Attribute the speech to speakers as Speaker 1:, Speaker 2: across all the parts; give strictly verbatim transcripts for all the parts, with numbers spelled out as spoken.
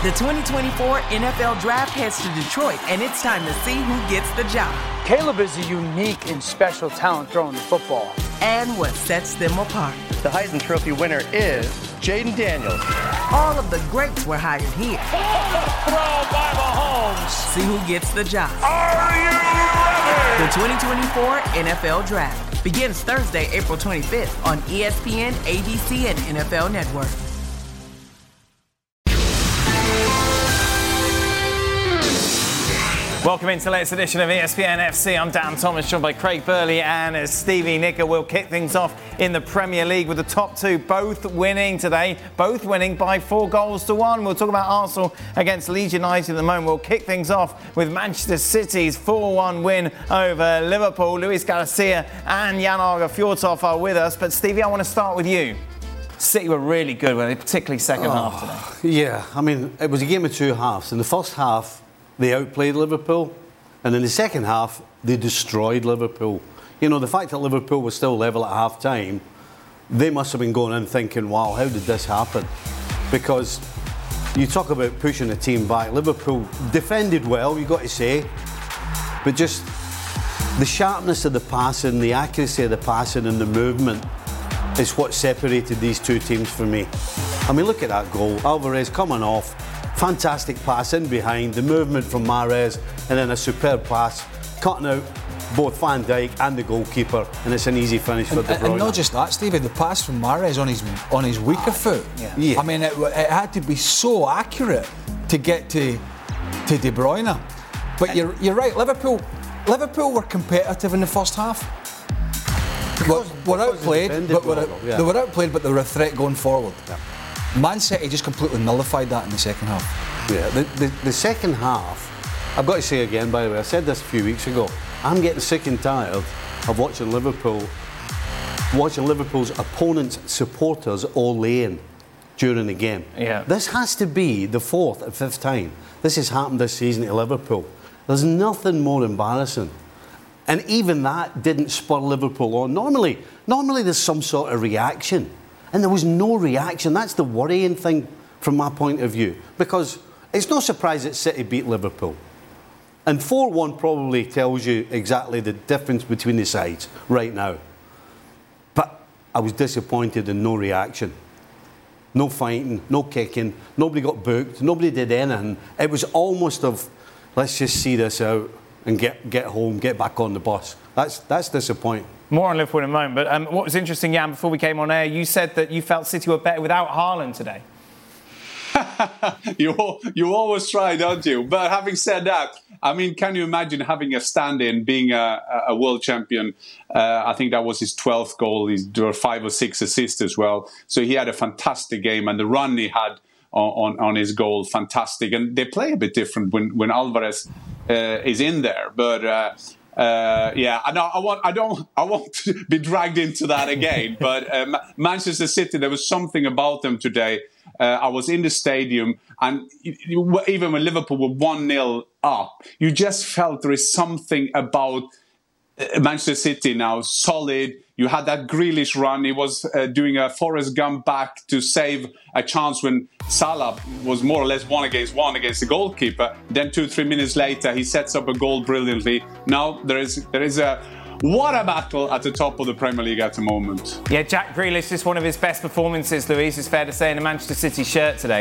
Speaker 1: The twenty twenty-four N F L Draft heads to Detroit, and it's time to see who gets the job.
Speaker 2: Caleb is a unique and special talent throwing the football.
Speaker 1: And what sets them apart.
Speaker 3: The Heisman Trophy winner is Jaden Daniels.
Speaker 1: All of the greats were hired here.
Speaker 4: Throw by Mahomes.
Speaker 1: See who gets the job.
Speaker 4: Are you ready?
Speaker 1: The twenty twenty-four N F L Draft begins Thursday, April twenty-fifth on E S P N, A B C, and N F L Network.
Speaker 5: Welcome into the latest edition of E S P N F C. I'm Dan Thomas, joined by Craig Burley and Stevie Nicker. We'll kick things off in the Premier League with the top two both winning today, both winning by four goals to one. We'll talk about Arsenal against Leeds United at the moment. We'll kick things off with Manchester City's four one win over Liverpool. Luis Garcia and Jan Arge Fjortoft are with us. But Stevie, I want to start with you. City were really good, weren't they? Particularly second oh, half today.
Speaker 6: Yeah, I mean, it was a game of two halves. In the first half, they outplayed Liverpool, and in the second half, they destroyed Liverpool. You know, the fact that Liverpool was still level at half-time, they must have been going in thinking, wow, how did this happen? Because you talk about pushing a team back. Liverpool defended well, you've got to say, but just the sharpness of the passing, the accuracy of the passing and the movement is what separated these two teams for me. I mean, look at that goal. Alvarez coming off. Fantastic pass in behind, the movement from Mahrez, and then a superb pass, cutting out both Van Dijk and the goalkeeper, and it's an easy finish for
Speaker 7: and,
Speaker 6: De Bruyne.
Speaker 7: And not just that, Stevie, the pass from Mahrez on his on his weaker foot.
Speaker 6: Yeah. Yeah.
Speaker 7: I mean, it, it had to be so accurate to get to to De Bruyne. But you're you're right. Liverpool Liverpool were competitive in the first half. Because, were, were outplayed, but were out, yeah. they were outplayed, but they were a threat going forward. Yeah. Man City just completely nullified that in the second half.
Speaker 6: Yeah, the, the, the second half, I've got to say again, by the way, I said this a few weeks ago, I'm getting sick and tired of watching Liverpool, watching Liverpool's opponents' supporters all laying during the game.
Speaker 5: Yeah.
Speaker 6: This has to be the fourth or fifth time this has happened this season to Liverpool. There's nothing more embarrassing. And even that didn't spur Liverpool on. Normally, normally there's some sort of reaction. And there was no reaction. That's the worrying thing from my point of view. Because it's no surprise that City beat Liverpool. And four one probably tells you exactly the difference between the sides right now. But I was disappointed in no reaction. No fighting, no kicking, nobody got booked, nobody did anything. It was almost of, let's just see this out and get, get home, get back on the bus. That's, that's disappointing.
Speaker 5: More on Liverpool in a moment, but um, what was interesting, Jan, before we came on air, you said that you felt City were better without Haaland today.
Speaker 8: you you always try, don't you? But having said that, I mean, can you imagine having a stand-in, being a, a world champion? Uh, I think that was his twelfth goal. He's there were five or six assists as well. So he had a fantastic game, and the run he had on, on, on his goal, fantastic. And they play a bit different when, when Alvarez uh, is in there, but... Uh, Uh, yeah, I know. I want. I don't. I won't be dragged into that again. But um, Manchester City, there was something about them today. Uh, I was in the stadium, and even when Liverpool were one nil up, you just felt there is something about Manchester City now, solid. You had that Grealish run. He was uh, doing a Forrest Gump back to save a chance when Salah was more or less one against one against the goalkeeper. Then two, three minutes later, he sets up a goal brilliantly. Now there is there is a water battle at the top of the Premier League at the moment.
Speaker 5: Yeah, Jack Grealish is one of his best performances, Luis, it's fair to say, in a Manchester City shirt today.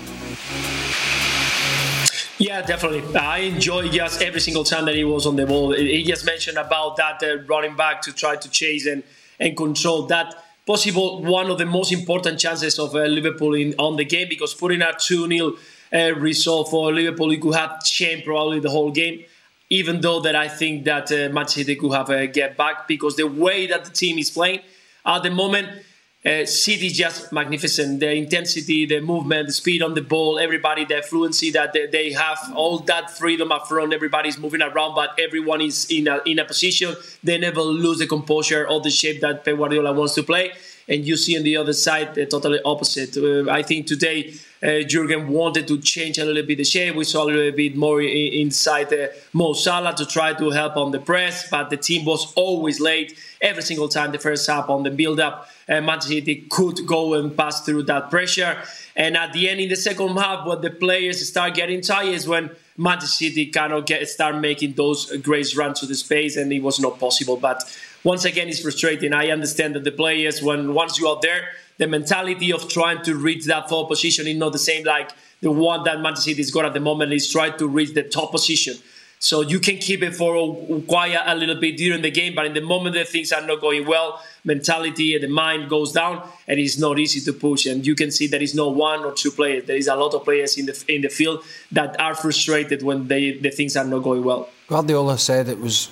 Speaker 9: Yeah, definitely. I enjoy just every single time that he was on the ball. He just mentioned about that uh, running back to try to chase and, and control that possible one of the most important chances of uh, Liverpool in on the game, because putting a two nil uh, result for Liverpool, it could have changed probably the whole game. Even though that I think that uh, Manchester City could have a get back, because the way that the team is playing at the moment, Uh, City is just magnificent. The intensity, the movement, the speed on the ball, everybody, the fluency that they, they have, all that freedom up front. Everybody's moving around, but everyone is in a, in a position. They never lose the composure or the shape that Pep Guardiola wants to play. And you see on the other side, the totally opposite. Uh, I think today Uh, Jurgen wanted to change a little bit the shape. We saw a little bit more I- inside uh, Mo Salah to try to help on the press, but the team was always late every single time the first half on the build-up. Uh, Manchester City could go and pass through that pressure. And at the end, in the second half, when the players start getting tired is when Manchester City kind of get start making those great runs to the space, and it was not possible. But once again, it's frustrating. I understand that the players, when once you are there, the mentality of trying to reach that third position is not the same like the one that Manchester City's got at the moment. Is trying to reach the top position. So you can keep it for a, quiet a little bit during the game, but in the moment that things are not going well, mentality and the mind goes down, and it's not easy to push. And you can see there is no one or two players. There is a lot of players in the in the field that are frustrated when they, the things are not going well.
Speaker 7: Guardiola said it was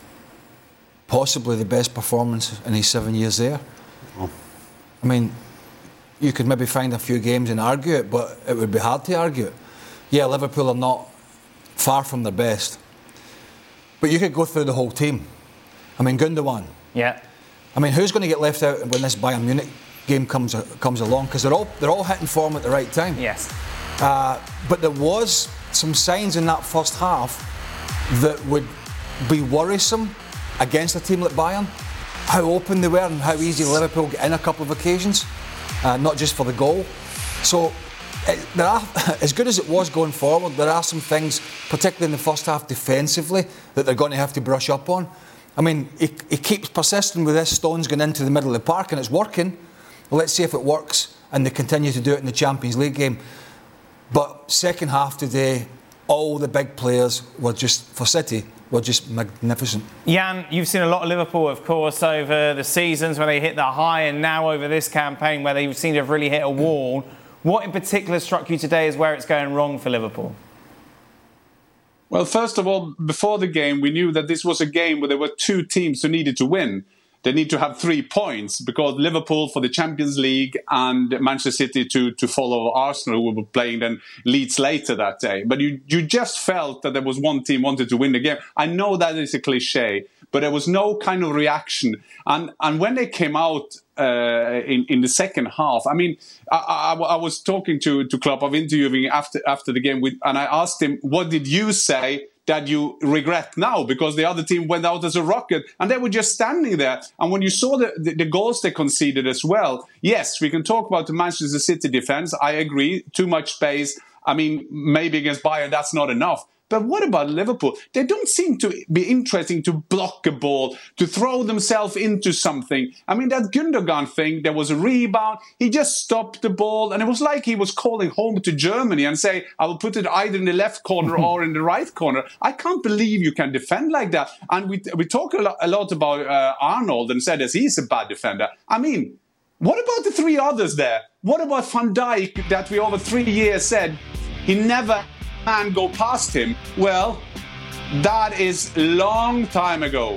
Speaker 7: possibly the best performance in his seven years there. Oh. I mean, you could maybe find a few games and argue it, but it would be hard to argue it. Yeah, Liverpool are not far from their best, but you could go through the whole team. I mean, Gundogan.
Speaker 5: Yeah.
Speaker 7: I mean, who's going to get left out when this Bayern Munich game comes comes along? Because they're all they're all hitting form at the right time.
Speaker 5: Yes.
Speaker 7: Uh, but there was some signs in that first half that would be worrisome against a team like Bayern. How open they were and how easy Liverpool get in a couple of occasions, uh, not just for the goal. So, it, there are, as good as it was going forward, there are some things, particularly in the first half defensively, that they're going to have to brush up on. I mean, he, he keeps persisting with this, Stones going into the middle of the park, and it's working. Well, let's see if it works, and they continue to do it in the Champions League game. But second half today, all the big players were just, for City, were just magnificent.
Speaker 5: Jan, you've seen a lot of Liverpool, of course, over the seasons where they hit the high, and now over this campaign where they seem to have really hit a wall. What in particular struck you today as where it's going wrong for Liverpool?
Speaker 8: Well, first of all, before the game, we knew that this was a game where there were two teams who needed to win. They need to have three points because Liverpool for the Champions League and Manchester City to, to follow Arsenal, who were playing then Leeds later that day. But you, you just felt that there was one team wanted to win the game. I know that is a cliche, but there was no kind of reaction. And and when they came out uh, in, in the second half, I mean, I, I, I was talking to, to Klopp, I was interviewing after, after the game, with, and I asked him, what did you say that you regret now? Because the other team went out as a rocket and they were just standing there. And when you saw the, the, the goals they conceded as well, yes, we can talk about the Manchester City defence. I agree, too much space. I mean, maybe against Bayern, that's not enough. But what about Liverpool? They don't seem to be interesting to block a ball, to throw themselves into something. I mean, that Gundogan thing, there was a rebound. He just stopped the ball. And it was like he was calling home to Germany and say, I will put it either in the left corner or in the right corner. I can't believe you can defend like that. And we we talk a lot, a lot about uh, Arnold and said that he's a bad defender. I mean, what about the three others there? What about Van Dijk that we over three years said he never can go past him? Well, that is long time ago.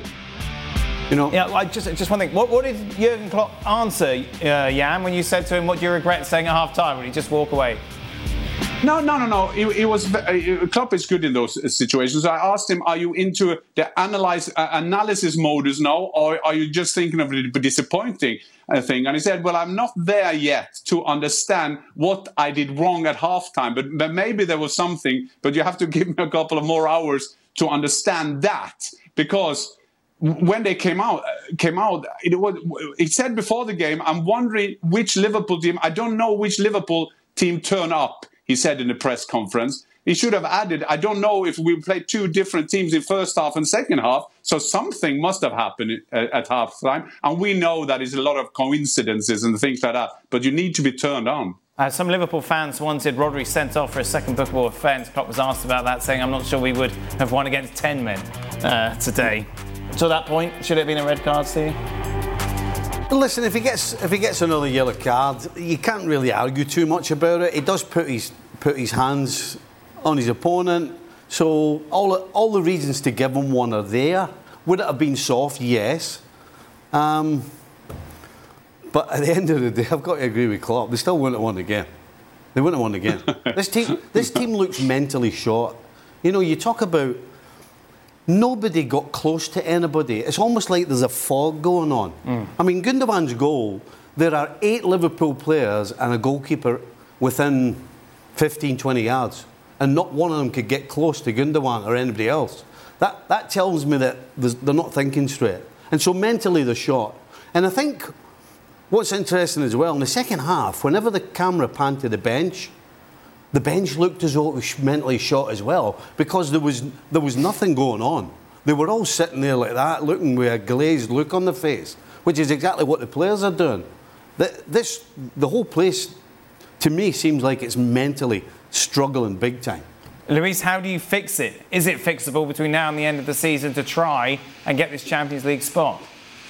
Speaker 5: You know, yeah. I just just one thing. What, what did Jurgen Klopp answer, uh, Jan, when you said to him, "What do you regret saying at half time?" Would he just walk away?
Speaker 8: No, no, no, no. It, it was uh, Klopp is good in those situations. I asked him, "Are you into the analyze uh, analysis modus now, or are you just thinking of the disappointing uh, thing?" And he said, "Well, I'm not there yet to understand what I did wrong at halftime, but, but maybe there was something. But you have to give me a couple of more hours to understand that, because when they came out, came out, it was. He said before the game, I'm wondering which Liverpool team. I don't know which Liverpool team turn up." He said in the press conference. He should have added, I don't know if we played two different teams in first half and second half, so something must have happened at, at half time. And we know that is a lot of coincidences and things like that, but you need to be turned on.
Speaker 5: Uh, some Liverpool fans wanted Rodri sent off for a second bookable offence. Klopp was asked about that, saying, I'm not sure we would have won against ten men uh, today. To that point, should it have been a red card, Steve?
Speaker 6: Listen, if he gets if he gets another yellow card, you can't really argue too much about it. He does put his put his hands on his opponent, so all all the reasons to give him one are there. Would it have been soft? Yes. Um, but at the end of the day, I've got to agree with Klopp. They still wouldn't have won again. They wouldn't have won again. this team this team looks mentally short. You know, you talk about. Nobody got close to anybody. It's almost like there's a fog going on. Mm. I mean, Gundogan's goal, there are eight Liverpool players and a goalkeeper within fifteen, twenty yards, and not one of them could get close to Gundogan or anybody else. That that tells me that they're not thinking straight. And so mentally they're shot. And I think what's interesting as well, in the second half, whenever the camera panned to the bench, the bench looked as though it was mentally shot as well, because there was there was nothing going on. They were all sitting there like that, looking with a glazed look on their face, which is exactly what the players are doing. The, this, the whole place, to me, seems like it's mentally struggling big time.
Speaker 5: Luis, how do you fix it? Is it fixable between now and the end of the season to try and get this Champions League spot?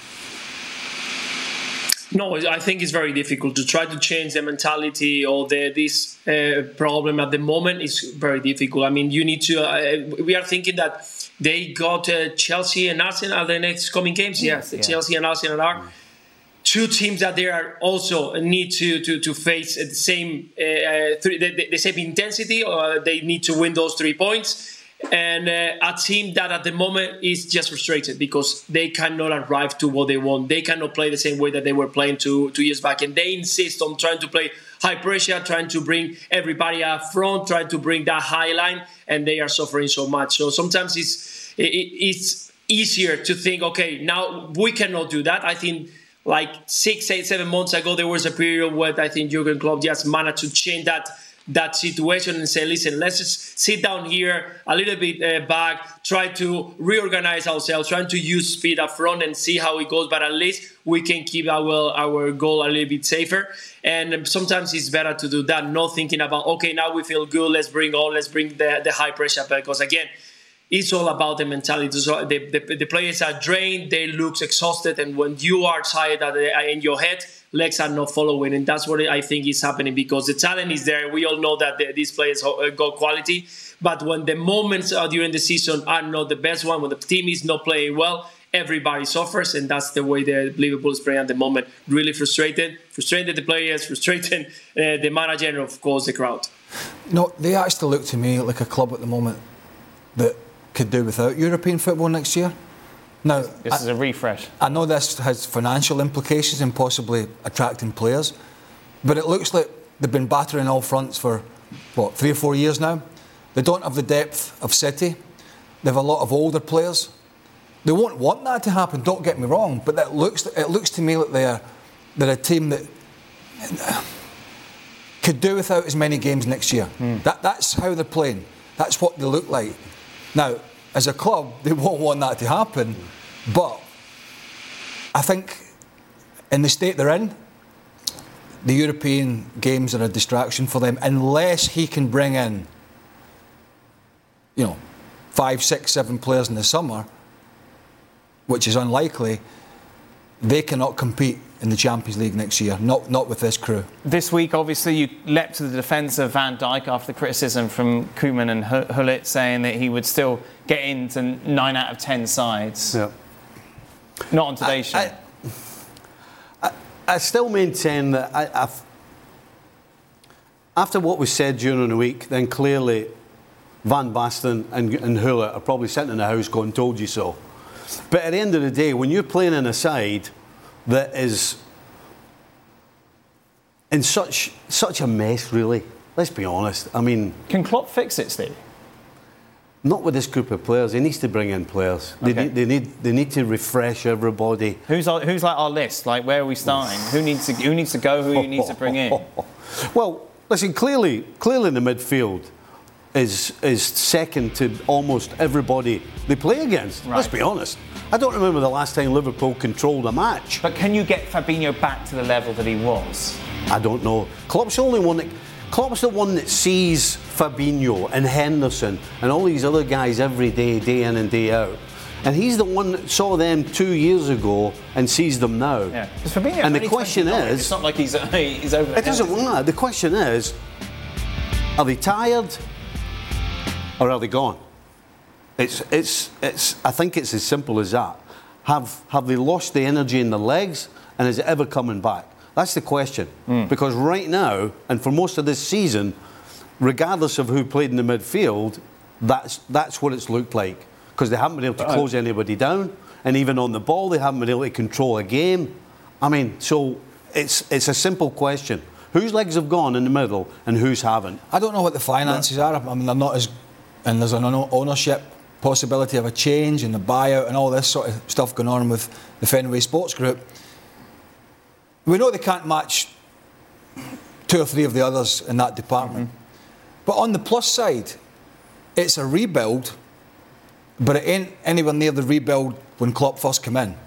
Speaker 9: No, I think it's very difficult to try to change the mentality or the, this uh, problem at the moment is very difficult. I mean, you need to. Uh, we are thinking that they got uh, Chelsea and Arsenal at the next coming games. Yes, yeah. Chelsea and Arsenal are mm. two teams that they are also need to to, to face the same uh, three, the, the same intensity. Or they need to win those three points. And uh, a team that at the moment is just frustrated because they cannot arrive to what they want. They cannot play the same way that they were playing two, two years back. And they insist on trying to play high pressure, trying to bring everybody up front, trying to bring that high line, and they are suffering so much. So sometimes it's it, it's easier to think, okay, now we cannot do that. I think like six, eight, seven months ago, there was a period where I think Jurgen Klopp just managed to change that that situation and say, listen, let's just sit down here a little bit uh, back, try to reorganize ourselves, trying to use speed up front and see how it goes, but at least we can keep our our goal a little bit safer. And sometimes it's better to do that, not thinking about, okay, now we feel good, let's bring on, let's bring the, the high pressure, because again, it's all about the mentality. So the, the, the players are drained, they look exhausted, and when you are tired in your head, legs are not following, and that's what I think is happening, because the talent is there. We all know that the, these players got quality, but when the moments uh, during the season are not the best one, when the team is not playing well, everybody suffers, and that's the way the Liverpool is playing at the moment. Really frustrated, frustrated the players, frustrated uh, the manager, and of course the crowd.
Speaker 7: No, they actually look to me like a club at the moment that could do without European football next year. Now,
Speaker 5: this
Speaker 7: I,
Speaker 5: is a refresh.
Speaker 7: I know this has financial implications and possibly attracting players, but it looks like they've been battering all fronts for, what, three or four years now. They don't have the depth of City. They have a lot of older players. They won't want that to happen, don't get me wrong, but it looks, it looks to me like they're, they're a team that could do without as many games next year. Mm. That, that's how they're playing. That's what they look like. Now, as a club, they won't want that to happen, but I think in the state they're in, the European games are a distraction for them unless he can bring in, you know, five, six, seven players in the summer, which is unlikely. They cannot compete in the Champions League next year, not not with this crew.
Speaker 5: This week, obviously, you leapt to the defence of Van Dijk after the criticism from Koeman and Gullit saying that he would still get into nine out of ten sides.
Speaker 6: Yeah.
Speaker 5: Not on today's show.
Speaker 6: I, I, I still maintain that I, I've, after what was said during the week, then clearly Van Basten and, and Gullit are probably sitting in the house going, told you so. But at the end of the day, when you're playing in a side that is in such such a mess, really, let's be honest. I mean,
Speaker 5: can Klopp fix it, Steve?
Speaker 6: Not with this group of players. He needs to bring in players. They,
Speaker 5: Okay.
Speaker 6: need, they need they need to refresh everybody.
Speaker 5: Who's our, who's like our list? Like, where are we starting? who needs to who needs to go? Who you need to bring in?
Speaker 6: Well, listen. Clearly, clearly, in the midfield is is second to almost everybody they play against.
Speaker 5: Right.
Speaker 6: Let's be honest. I don't remember the last time Liverpool controlled a match.
Speaker 5: But can you get Fabinho back to the level that he was?
Speaker 6: I don't know. Klopp's the only one that. Klopp's the one that sees Fabinho and Henderson and all these other guys every day, day in and day out. And he's the one that saw them two years ago and sees them now.
Speaker 5: Yeah. Fabinho
Speaker 6: And the
Speaker 5: only
Speaker 6: question
Speaker 5: twenty-nine.
Speaker 6: is...
Speaker 5: It's not like he's, he's over the
Speaker 6: It doesn't matter. The question is, are they tired or are they gone? It's, it's, it's, I think it's as simple as that. Have, have they lost the energy in their legs, and is it ever coming back? That's the question. Mm. Because right now, and for most of this season, regardless of who played in the midfield, that's, that's what it's looked like. Because they haven't been able to close anybody down, and even on the ball, they haven't been able to control a game. I mean, so it's, it's a simple question. Whose legs have gone in the middle and whose haven't?
Speaker 7: I don't know what the finances are. I mean, they're not as... And there's an ownership possibility of a change and a buyout and all this sort of stuff going on with the Fenway Sports Group. We know they can't match two or three of the others in that department. Mm-hmm. But on the plus side, it's a rebuild, but it ain't anywhere near the rebuild when Klopp first came in.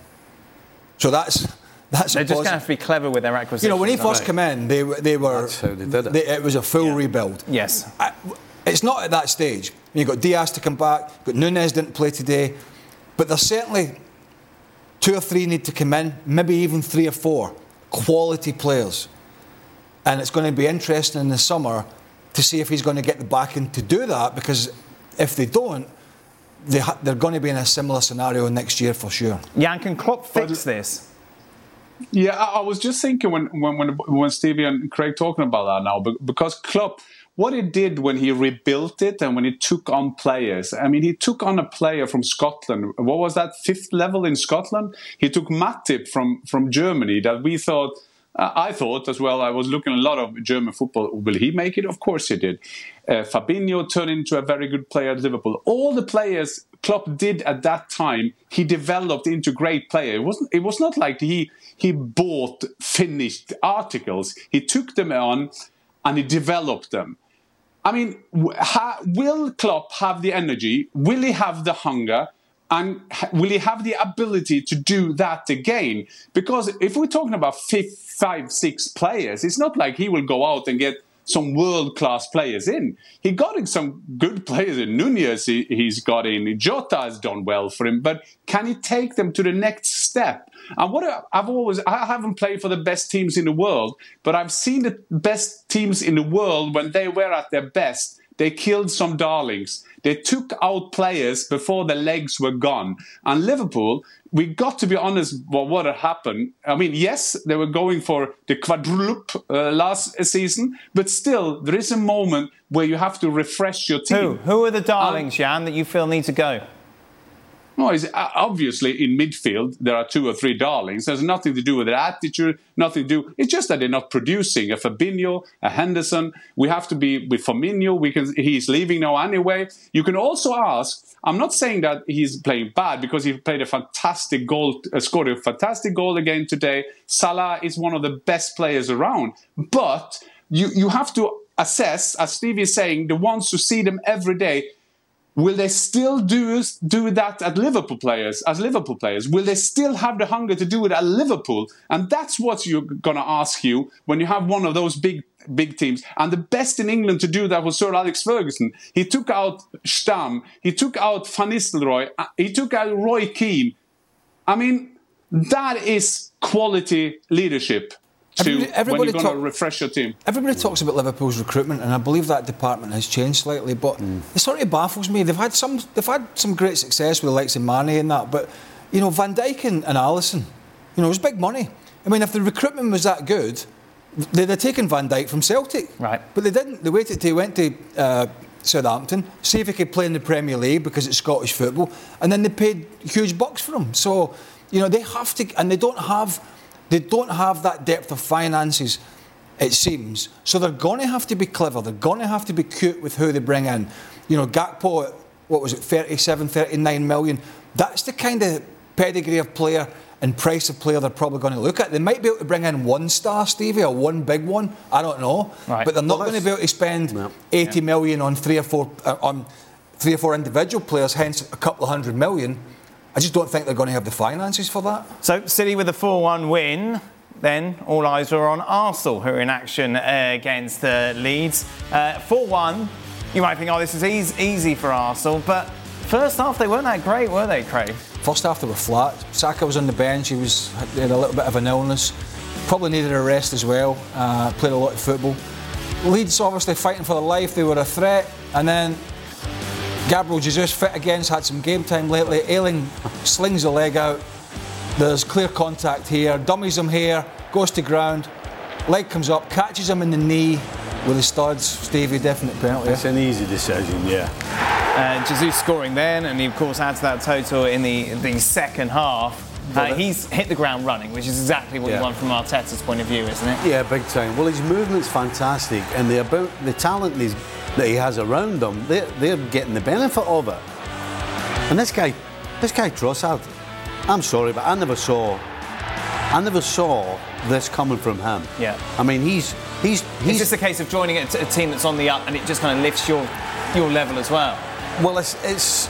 Speaker 7: So that's that's.
Speaker 5: They're just going to have to be clever with their acquisitions.
Speaker 7: You know, when he first right. came in, they they were.
Speaker 6: That's how they did it.
Speaker 7: They, it was a full yeah. rebuild.
Speaker 5: Yes.
Speaker 7: I, it's not at that stage. You've got Diaz to come back. You've got Núñez didn't play today, but there's certainly two or three need to come in, maybe even three or four quality players, and it's going to be interesting in the summer to see if he's going to get the backing to do that, because if they don't, they ha- they're going to be in a similar scenario next year for sure.
Speaker 5: Jan, can Klopp fix this?
Speaker 8: Yeah, I, I was just thinking when, when when when Stevie and Craig talking about that now, because Klopp, what he did when he rebuilt it and when he took on players, I mean, he took on a player from Scotland. What was that, fifth level in Scotland? He took Matip from, from Germany that we thought, uh, I thought as well, I was looking at a lot of German football. Will he make it? Of course he did. Uh, Fabinho turned into a very good player at Liverpool. All the players Klopp did at that time, he developed into great players. It wasn't, it was not like he, he bought finished articles. He took them on and he developed them. I mean, ha, will Klopp have the energy? Will he have the hunger? And ha, will he have the ability to do that again? Because if we're talking about five, five, six players, it's not like he will go out and get some world-class players in. He got in some good players in. Núñez he, he's got in. Jota has done well for him. But can he take them to the next step? And what I've always, I haven't played for the best teams in the world, but I've seen the best teams in the world when they were at their best. They killed some darlings. They took out players before the legs were gone. And Liverpool, we got to be honest about what had happened. I mean, yes, they were going for the quadruple uh, last season, but still, there is a moment where you have to refresh your team.
Speaker 5: Who? Who are the darlings, um, Jan, that you feel need to go?
Speaker 8: No, it's obviously in midfield there are two or three darlings. There's nothing to do with their attitude, nothing to do. It's just that they're not producing. A Fabinho, a Henderson. We have to be with Firmino. We can. He's leaving now anyway. You can also ask. I'm not saying that he's playing bad because he played a fantastic goal, uh, scored a fantastic goal again today. Salah is one of the best players around, but you you have to assess, as Stevie is saying, the ones who see them every day. Will they still do do that at Liverpool players, as Liverpool players? Will they still have the hunger to do it at Liverpool? And that's what you're going to ask you when you have one of those big big teams. And the best in England to do that was Sir Alex Ferguson. He took out Stam, he took out Van Nistelrooy, he took out Roy Keane. I mean, that is quality leadership. To everybody, when you're going talk, to refresh your team.
Speaker 7: Everybody talks about Liverpool's recruitment, and I believe that department has changed slightly. But mm. it sort of baffles me. They've had some, they've had some great success with the likes of Mane and that. But you know, Van Dijk and, and Alisson, you know, it was big money. I mean, if the recruitment was that good, they'd have taken Van Dijk from Celtic.
Speaker 5: Right.
Speaker 7: But they didn't. They waited till he went to uh, Southampton, see if he could play in the Premier League because it's Scottish football, and then they paid huge bucks for him. So you know, they have to, and they don't have. They don't have that depth of finances, it seems. So they're going to have to be clever. They're going to have to be cute with who they bring in. You know, Gakpo, what was it, thirty-seven, thirty-nine million. That's the kind of pedigree of player and price of player they're probably going to look at. They might be able to bring in one star, Stevie, or one big one. I don't know. Right. But they're not well, going to be able to spend no. eighty yeah. million on three or four uh, on three or four individual players, hence a couple of hundred million. I just don't think they're going to have the finances for that.
Speaker 5: So, City with a four one win. Then all eyes are on Arsenal, who are in action uh, against uh, Leeds. Uh, four one. You might think, oh, this is easy, easy for Arsenal. But first half, they weren't that great, were they, Craig?
Speaker 7: First half, they were flat. Saka was on the bench. He was he had a little bit of an illness. Probably needed a rest as well. Uh, played a lot of football. Leeds obviously fighting for their life. They were a threat. And then Gabriel Jesus fit again, had some game time lately. Ayling slings the leg out. There's clear contact here. Dummies him here, goes to ground. Leg comes up, catches him in the knee with the studs. Stevie, definite penalty.
Speaker 6: It's an easy decision, yeah.
Speaker 5: Uh, Jesus scoring then, and he of course adds that total in the the second half. Uh, he's hit the ground running, which is exactly what
Speaker 6: Yeah.
Speaker 5: you want from Arteta's point of view, isn't it?
Speaker 6: Yeah, big time. Well, his movement's fantastic, and the about the talent he's, that he has around him, they're, they're getting the benefit of it. And this guy, this guy Trossard, I'm sorry, but I never saw, I never saw this coming from him.
Speaker 5: Yeah.
Speaker 6: I mean, he's he's
Speaker 5: It's
Speaker 6: he's
Speaker 5: just a case of joining a, a team that's on the up, and it just kind of lifts your your level as well.
Speaker 6: well, it's it's.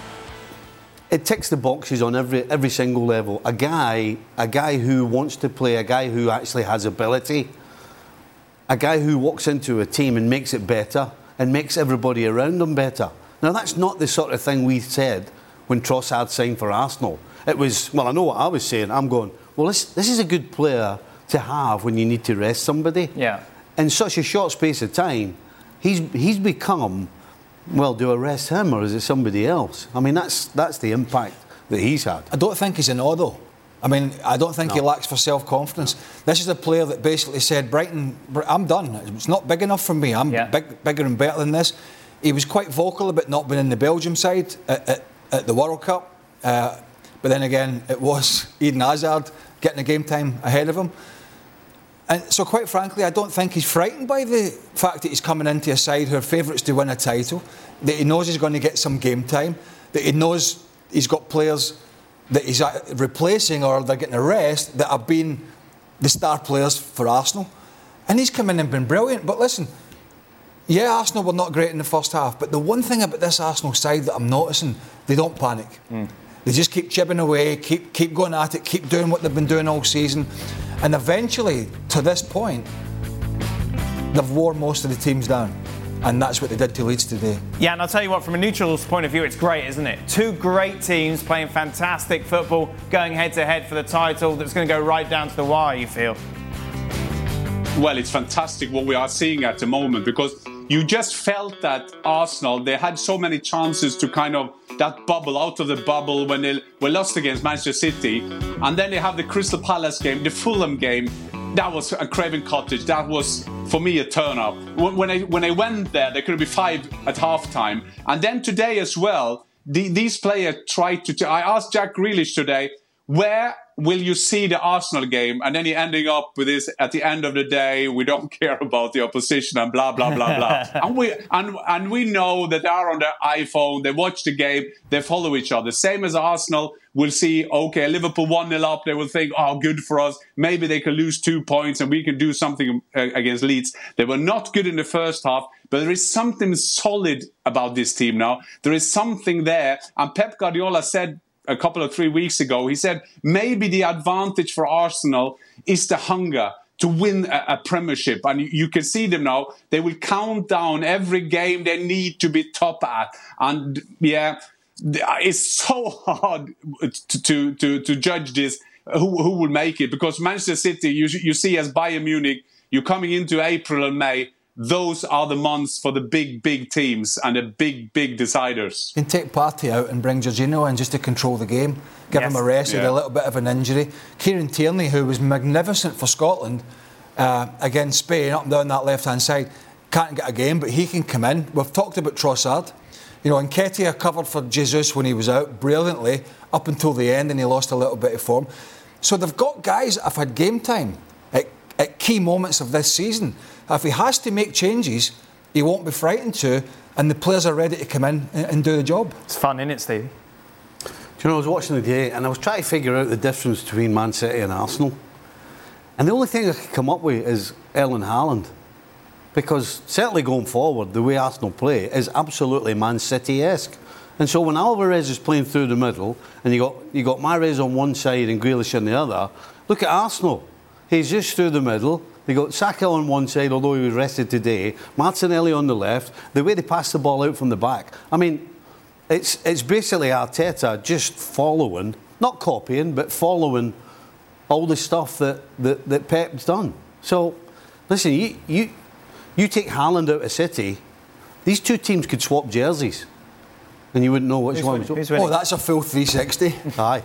Speaker 6: It ticks the boxes on every every single level. A guy, a guy who wants to play, a guy who actually has ability, a guy who walks into a team and makes it better and makes everybody around him better. Now, that's not the sort of thing we said when Trossard signed for Arsenal. It was, well, I know what I was saying. I'm going, well, this this is a good player to have when you need to rest somebody.
Speaker 5: Yeah.
Speaker 6: In such a short space of time, he's he's become. Well, do I rest him or is it somebody else? I mean, that's that's the impact that he's had.
Speaker 7: I don't think he's an awe, though. I mean, I don't think
Speaker 6: No.
Speaker 7: he lacks for self-confidence. This is a player that basically said, Brighton, I'm done. It's not big enough for me. I'm
Speaker 5: Yeah.
Speaker 7: big, bigger and better than this. He was quite vocal about not being in the Belgium side at, at, at the World Cup. Uh, but then again, it was Eden Hazard getting the game time ahead of him. And so, quite frankly, I don't think he's frightened by the fact that he's coming into a side who are favourites to win a title, that he knows he's going to get some game time, that he knows he's got players that he's replacing or they're getting a rest that have been the star players for Arsenal. And he's come in and been brilliant. But listen, yeah, Arsenal were not great in the first half, but the one thing about this Arsenal side that I'm noticing, they don't panic. Mm. They just keep chipping away, keep keep going at it, keep doing what they've been doing all season. And eventually, to this point, they've worn most of the teams down. And that's what they did to Leeds today.
Speaker 5: Yeah, and I'll tell you what, from a neutral's point of view, it's great, isn't it? Two great teams playing fantastic football, going head-to-head for the title that's going to go right down to the wire, you feel?
Speaker 8: Well, it's fantastic what we are seeing at the moment, because you just felt that Arsenal, they had so many chances to kind of that bubble out of the bubble when they were lost against Manchester City, and then they have the Crystal Palace game, the Fulham game. That was a Craven Cottage. That was, for me, a turn-up. When I when I went there, there could be five at half-time. And then today as well, the, these players tried to... I asked Jack Grealish today, where will you see the Arsenal game? And then he ending up with this, at the end of the day, we don't care about the opposition and blah, blah, blah, blah. and we and, and we know that they are on their iPhone, they watch the game, they follow each other. Same as Arsenal will see, okay, Liverpool one nil up, they will think, oh, good for us. Maybe they can lose two points and we can do something against Leeds. They were not good in the first half, but there is something solid about this team now. There is something there. And Pep Guardiola said a couple of three weeks ago, he said maybe the advantage for Arsenal is the hunger to win a, a premiership. And you, you can see them now. They will count down every game they need to be top at. And yeah, it's so hard to to to, to judge this, who, who will make it. Because Manchester City, you, you see as Bayern Munich, you're coming into April and May, those are the months for the big, big teams and the big, big deciders.
Speaker 7: You can take Partey out and bring Jorginho in just to control the game, give
Speaker 5: Yes.
Speaker 7: him a rest,
Speaker 8: Yeah.
Speaker 7: with a little bit of an injury. Kieran Tierney, who was magnificent for Scotland uh, against Spain, up and down that left-hand side, can't get a game, but he can come in. We've talked about Trossard. You know, Nketiah covered for Jesus when he was out brilliantly up until the end, and he lost a little bit of form. So they've got guys that have had game time at, at key moments of this season. If he has to make changes, he won't be frightened to, and the players are ready to come in and, and do the job.
Speaker 5: It's fun, isn't it, Steve?
Speaker 6: Do you know, I was watching the game and I was trying to figure out the difference between Man City and Arsenal. And the only thing I could come up with is Erling Haaland. Because certainly going forward, the way Arsenal play is absolutely Man City-esque. And so when Alvarez is playing through the middle and you got you got Mahrez on one side and Grealish on the other, look at Arsenal. He's just through the middle. They got Saka on one side, although he was rested today. Martinelli on the left. The way they pass the ball out from the back. I mean, it's it's basically Arteta just following, not copying, but following all the stuff that, that, that Pep's done. So, listen, you, you you take Haaland out of City, these two teams could swap jerseys, and you wouldn't know which
Speaker 5: Who's
Speaker 6: one
Speaker 5: winning?
Speaker 6: was.
Speaker 5: Who's winning?
Speaker 7: Oh, that's a full three sixty.
Speaker 6: Aye.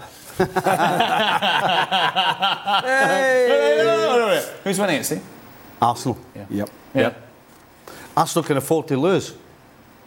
Speaker 5: Hey! Who's winning it, Steve?
Speaker 6: Arsenal.
Speaker 7: Yep.
Speaker 5: Yeah.
Speaker 6: Arsenal can afford to lose.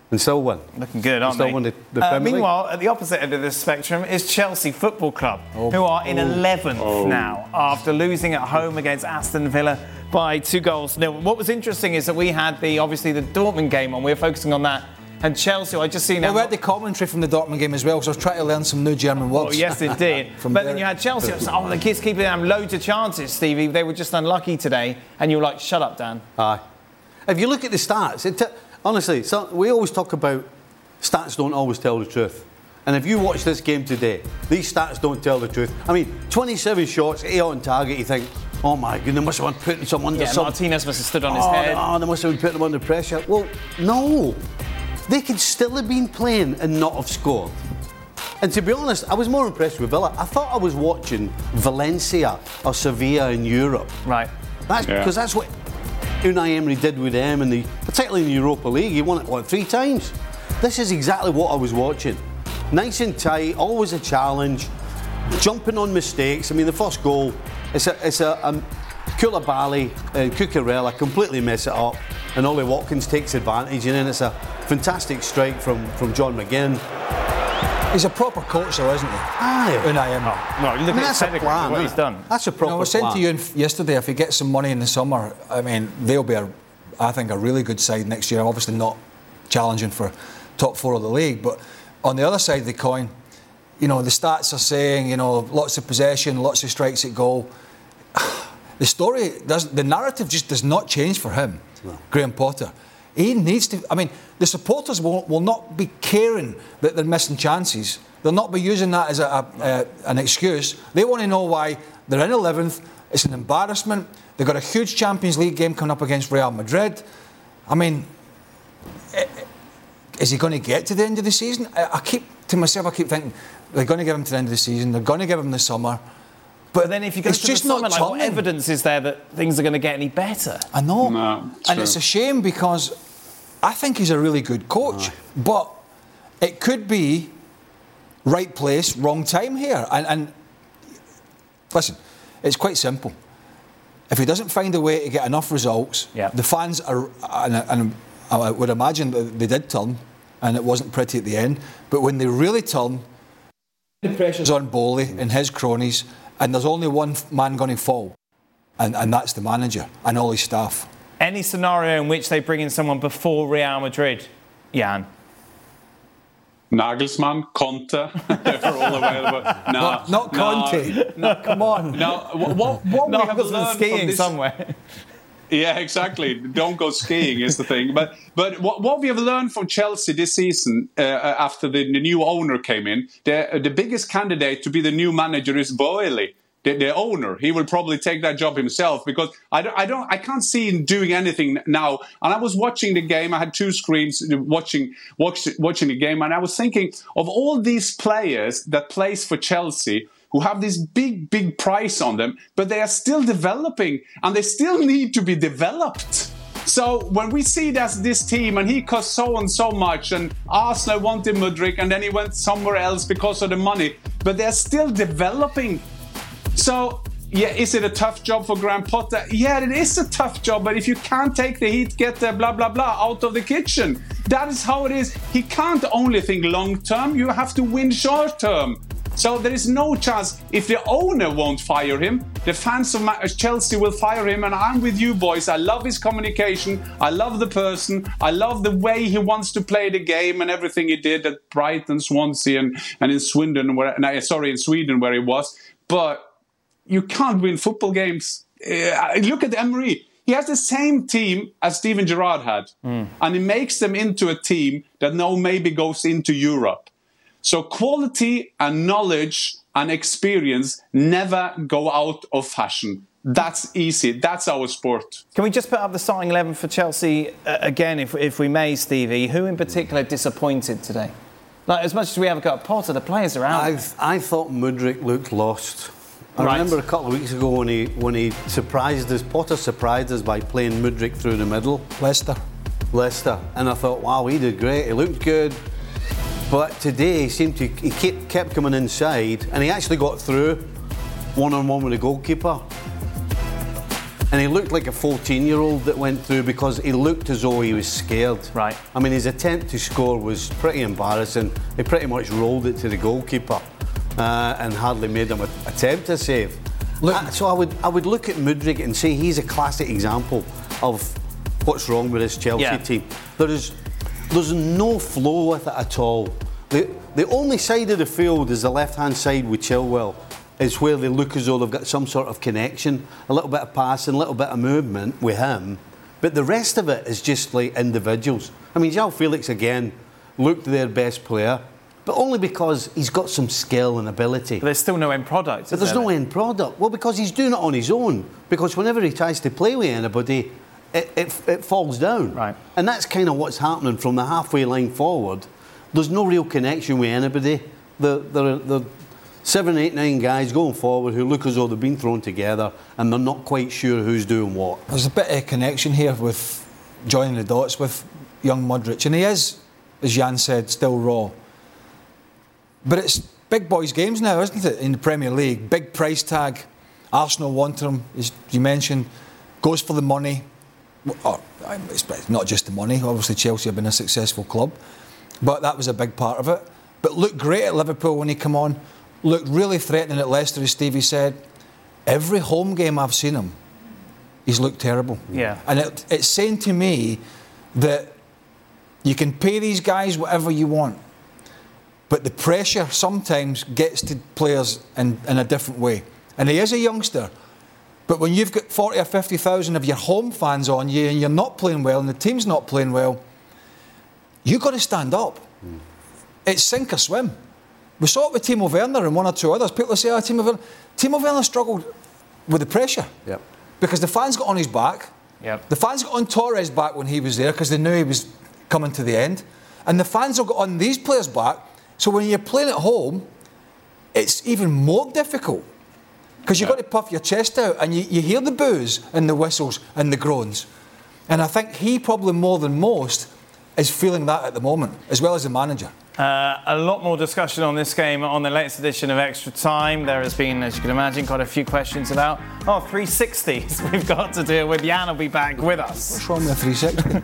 Speaker 6: and still win.
Speaker 5: Looking good, aren't
Speaker 6: still
Speaker 5: they?
Speaker 6: Win the, the
Speaker 5: uh,
Speaker 6: Premier
Speaker 5: meanwhile,
Speaker 6: League.
Speaker 5: at the opposite end of the spectrum is Chelsea Football Club,
Speaker 6: oh.
Speaker 5: who are in
Speaker 6: oh.
Speaker 5: eleventh
Speaker 6: oh.
Speaker 5: now after losing at home against Aston Villa by two goals to nil. What was interesting is that we had the obviously the Dortmund game on. We were focusing on that. And Chelsea, I just seen.
Speaker 7: Well, we had the commentary from the Dortmund game as well, because I was trying to learn some new German words.
Speaker 5: Oh, yes, indeed. but there. Then you had Chelsea. Was, oh, the kids keeping them loads of chances, Stevie. They were just unlucky today. And you were like, shut up, Dan.
Speaker 6: Aye. If you look at the stats, it t- honestly, so we always talk about stats don't always tell the truth. And if you watch this game today, these stats don't tell the truth. I mean, twenty-seven shots, eight on target, you think, oh my goodness, they must have been putting someone under
Speaker 5: yeah,
Speaker 6: some...
Speaker 5: Martinez must have stood on
Speaker 6: oh,
Speaker 5: his head.
Speaker 6: Oh, they must have been putting him under pressure. Well, no. They could still have been playing and not have scored. And to be honest, I was more impressed with Villa. I thought I was watching Valencia or Sevilla in Europe.
Speaker 5: Right.
Speaker 6: That's
Speaker 8: yeah.
Speaker 6: because that's what Unai Emery did with them, in the, particularly in the Europa League. He won it, what, three times? This is exactly what I was watching. Nice and tight, always a challenge, jumping on mistakes. I mean, the first goal, it's a, it's a, a Koulibaly and Cucurella completely mess it up, and Ollie Watkins takes advantage, and then it's a fantastic strike from, from John McGinn.
Speaker 7: He's a proper coach, though, isn't he?
Speaker 6: Aye.
Speaker 7: Unai Emery.
Speaker 5: Oh, no, look
Speaker 6: I mean,
Speaker 5: at
Speaker 6: that's a plan,
Speaker 5: what he's done.
Speaker 6: That's a proper
Speaker 7: You know, I was saying
Speaker 6: plan.
Speaker 7: to you yesterday, if he gets some money in the summer, I mean, they'll be, a, I think, a really good side next year. Obviously not challenging for top four of the league, but on the other side of the coin, you know, the stats are saying, you know, lots of possession, lots of strikes at goal. The story, does, the narrative just does not change for him, no. Graham Potter. He needs to, I mean, the supporters will, will not be caring that they're missing chances. They'll not be using that as a, a, a, an excuse. They want to know why they're in eleventh. It's an embarrassment. They've got a huge Champions League game coming up against Real Madrid. I mean, is he going to get to the end of the season? I, I keep, to myself, I keep thinking, they're going to give him to the end of the season. They're going to give him the summer.
Speaker 5: But, but then if you go
Speaker 7: it's
Speaker 5: to
Speaker 7: just
Speaker 5: the summer,
Speaker 7: not
Speaker 5: like, what evidence is there that things are going to get any better?
Speaker 7: I know.
Speaker 8: No,
Speaker 7: and
Speaker 8: true.
Speaker 7: it's a shame because I think he's a really good coach. Aye. But it could be right place, wrong time here. And, and listen, it's quite simple. If he doesn't find a way to get enough results,
Speaker 5: yeah.
Speaker 7: the fans are, and, and I would imagine that they did turn, and it wasn't pretty at the end, but when they really turn, the pressure's on Bowley and his cronies, and there's only one man going to fall, and, and that's the manager and all his staff.
Speaker 5: Any scenario in which they bring in someone before Real Madrid, Jan?
Speaker 8: Nagelsmann, Conte, they're all available. No,
Speaker 7: not, not Conte.
Speaker 8: No,
Speaker 7: no, come on.
Speaker 8: No, what, what
Speaker 5: no,
Speaker 8: we have learned
Speaker 5: skiing
Speaker 8: from this,
Speaker 5: somewhere.
Speaker 8: Yeah, exactly. Don't go skiing is the thing. But but what, what we have learned from Chelsea this season, uh, after the, the new owner came in, the, the biggest candidate to be the new manager is Boehly. The, the owner, he will probably take that job himself, because I don't, I don't, I can't see him doing anything now. And I was watching the game. I had two screens watching, watch, watching the game, and I was thinking of all these players that plays for Chelsea who have this big, big price on them, but they are still developing, and they still need to be developed. So when we see that this team, and he cost so and so much, and Arsenal wanted Mudryk, and then he went somewhere else because of the money, but they're still developing. So, yeah, is it a tough job for Graham Potter? Yeah, it is a tough job, but if you can't take the heat, get the blah, blah, blah out of the kitchen. That is how it is. He can't only think long term, you have to win short term. So there is no chance. If the owner won't fire him, the fans of Chelsea will fire him, and I'm with you boys. I love his communication, I love the person, I love the way he wants to play the game and everything he did at Brighton, Swansea, and, and in Swindon, where, no, sorry, in Sweden where he was. But you can't win football games. Uh, look at Emery. He has the same team as Steven Gerrard had. Mm. And he makes them into a team that now maybe goes into Europe. So quality and knowledge and experience never go out of fashion. That's easy. That's our sport.
Speaker 5: Can we just put up the starting eleven for Chelsea uh, again, if, if we may, Stevie? Who in particular disappointed today? Like, as much as we have got Potter, the players are out.
Speaker 6: I've, I thought Mudryk looked lost. I
Speaker 5: right.
Speaker 6: remember a couple of weeks ago when he when he surprised us, Potter surprised us by playing Mudryk through the middle.
Speaker 7: Leicester.
Speaker 6: Leicester. And I thought, wow, he did great. He looked good. But today he seemed to, he kept, kept coming inside, and he actually got through one-on-one with the goalkeeper. And he looked like a fourteen-year-old that went through because he looked as though he was scared.
Speaker 5: Right.
Speaker 6: I mean, his attempt to score was pretty embarrassing. He pretty much rolled it to the goalkeeper uh, and hardly made him attempt a save. Look, uh, so I would I would look at Mudryk and say he's a classic example of what's wrong with this Chelsea
Speaker 5: yeah.
Speaker 6: team. There is there's no flow with it at all. The the only side of the field is the left-hand side with Chilwell. Is where they look as though they've got some sort of connection, a little bit of passing, a little bit of movement with him. But the rest of it is just like individuals. I mean, João Felix again looked their best player, but only because he's got some skill and ability.
Speaker 5: But there's still no end product.
Speaker 6: But there's
Speaker 5: there?
Speaker 6: no end product. Well, because he's doing it on his own. Because whenever he tries to play with anybody, it, it, it falls down.
Speaker 5: Right.
Speaker 6: And that's kind of what's happening from the halfway line forward. There's no real connection with anybody. They're, they're, they're seven, eight, nine guys going forward who look as though they've been thrown together and they're not quite sure who's doing what.
Speaker 7: There's a bit of connection here with joining the dots with young Mudryk, and he is, as Jan said, still raw. But it's big boys' games now, isn't it, in the Premier League? Big price tag. Arsenal want him, as you mentioned, goes for the money. Oh, it's not just the money. Obviously, Chelsea have been a successful club, but that was a big part of it. But looked great at Liverpool when he came on. Looked really threatening at Leicester, as Stevie said. Every home game I've seen him, he's looked terrible.
Speaker 5: Yeah.
Speaker 7: And it, it's saying to me that you can pay these guys whatever you want, but the pressure sometimes gets to players in, in a different way. And he is a youngster, but when you've got forty or fifty thousand of your home fans on you and you're not playing well and the team's not playing well, you've got to stand up. Mm. It's sink or swim. We saw it with Timo Werner and one or two others. People say, oh, Timo Werner. Timo Werner struggled with the pressure.
Speaker 6: Yep.
Speaker 7: Because the fans got on his back.
Speaker 5: Yep.
Speaker 7: The fans got on Torres' back when he was there because they knew he was coming to the end. And the fans will got on these players' back. So when you're playing at home, it's even more difficult. Because you've yep. got to puff your chest out and you, you hear the boos and the whistles and the groans. And I think he probably more than most is feeling that at the moment, as well as the manager.
Speaker 5: Uh, a lot more discussion on this game on the latest edition of Extra Time. There has been, as you can imagine, quite a few questions about, oh, three sixties we've got to deal with. Jan will be back with us.
Speaker 7: What's wrong with three sixty?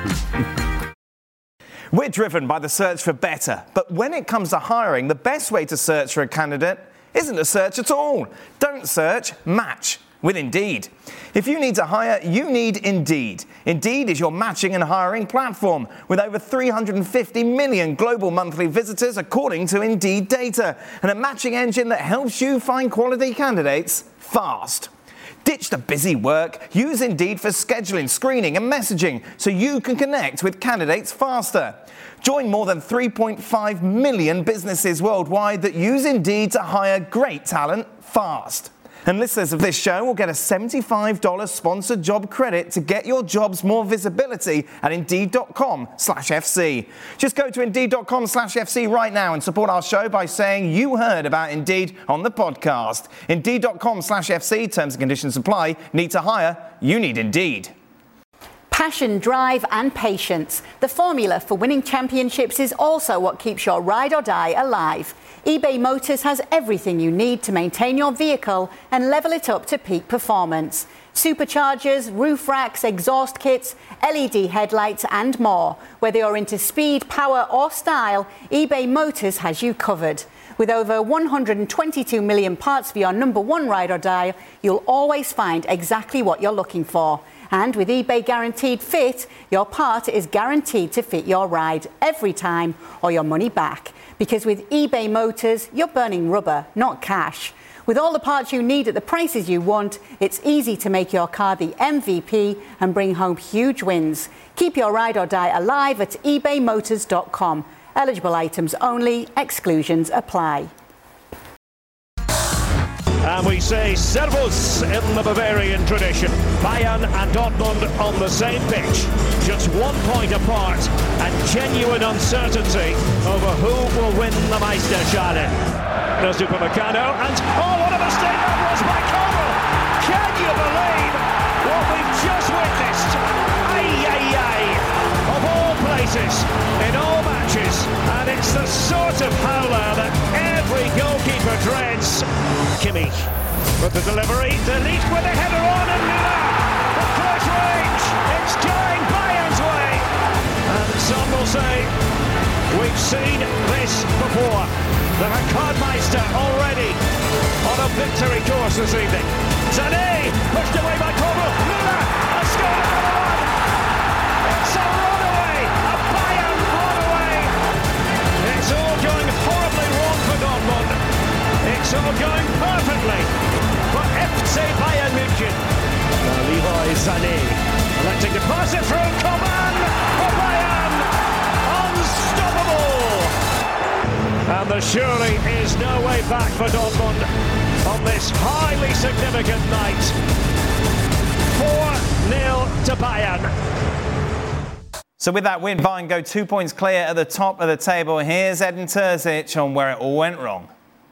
Speaker 5: We're driven by the search for better, but when it comes to hiring, the best way to search for a candidate isn't to search at all. Don't search, match with Indeed. If you need to hire, you need Indeed. Indeed is your matching and hiring platform with over three hundred fifty million global monthly visitors according to Indeed data, and a matching engine that helps you find quality candidates fast. Ditch the busy work. Use Indeed for scheduling, screening and messaging so you can connect with candidates faster. Join more than three point five million businesses worldwide that use Indeed to hire great talent fast. And listeners of this show will get a seventy-five dollars sponsored job credit to get your jobs more visibility at Indeed.com slash FC. Just go to Indeed.com slash FC right now and support our show by saying you heard about Indeed on the podcast. Indeed.com slash FC. Terms and conditions apply. Need to hire? You need Indeed.
Speaker 10: Passion, drive and patience. The formula for winning championships is also what keeps your ride or die alive. eBay Motors has everything you need to maintain your vehicle and level it up to peak performance. Superchargers, roof racks, exhaust kits, L E D headlights and more. Whether you're into speed, power or style, eBay Motors has you covered. With over one hundred twenty-two million parts for your number one ride or die, you'll always find exactly what you're looking for. And with eBay Guaranteed Fit, your part is guaranteed to fit your ride every time or your money back. Because with eBay Motors, you're burning rubber, not cash. With all the parts you need at the prices you want, it's easy to make your car the M V P and bring home huge wins. Keep your ride or die alive at ebay motors dot com. Eligible items only, exclusions apply.
Speaker 4: And we say Servus in the Bavarian tradition. Bayern and Dortmund on the same pitch, just one point apart, and genuine uncertainty over who will win the Meisterschale. There's Upamecano, and oh, what a mistake that was by Kobel! Can you believe what we've just witnessed? Ay, ay, ay! Of all places, in all matches. matches, and it's the sort of howler that every goalkeeper dreads. Kimmich with the delivery, De Ligt with the header on, and Müller from close range. It's going Bayern's way, and some will say we've seen this before. The Rekordmeister already on a victory course this evening. Sané pushed away by Korbel. Müller has scored another one. It's a runaway, a Bayern runaway. It's all going horribly wrong for Dortmund. It's all going perfectly for F C Bayern München. Now Leroy Sané electing to pass it through. Coman for Bayern. Unstoppable. And there surely is no way back for Dortmund on this highly significant night. four nil to Bayern.
Speaker 5: So with that win, Bayern go two points clear at the top of the table. Here's Edin Terzic on where it all went wrong.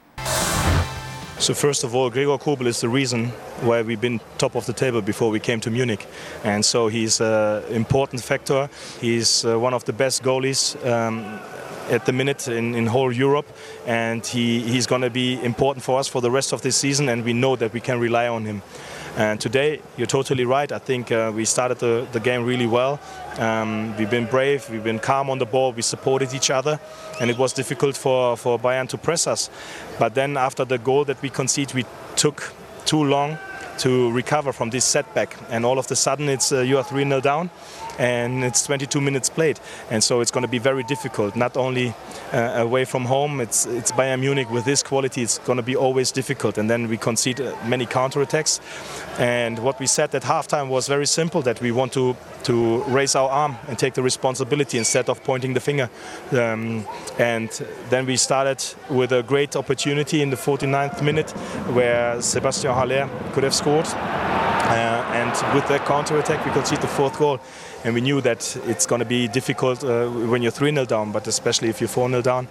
Speaker 11: So first of all, Gregor Kobel is the reason why we've been top of the table before we came to Munich. And so he's an important factor. He's uh, one of the best goalies um, at the minute in, in whole Europe. And he, he's going to be important for us for the rest of this season. And we know that we can rely on him. And today, you're totally right. I think uh, we started the, the game really well. Um, we've been brave, we've been calm on the ball, we supported each other, and it was difficult for, for Bayern to press us. But then after the goal that we conceded, we took too long to recover from this setback. And all of a sudden, it's uh, you are three nil down, and it's twenty-two minutes played. And so it's going to be very difficult, not only uh, away from home, it's, it's Bayern Munich. With this quality, it's going to be always difficult. And then we concede uh, many counterattacks. And what we said at halftime was very simple, that we want to, to raise our arm and take the responsibility instead of pointing the finger. Um, and then we started with a great opportunity in the forty-ninth minute where Sebastian Haller could have scored. Uh, and with that counter-attack, we conceded the fourth goal. And we knew that it's going to be difficult uh, when you're three nil down, but especially if you're four nil down.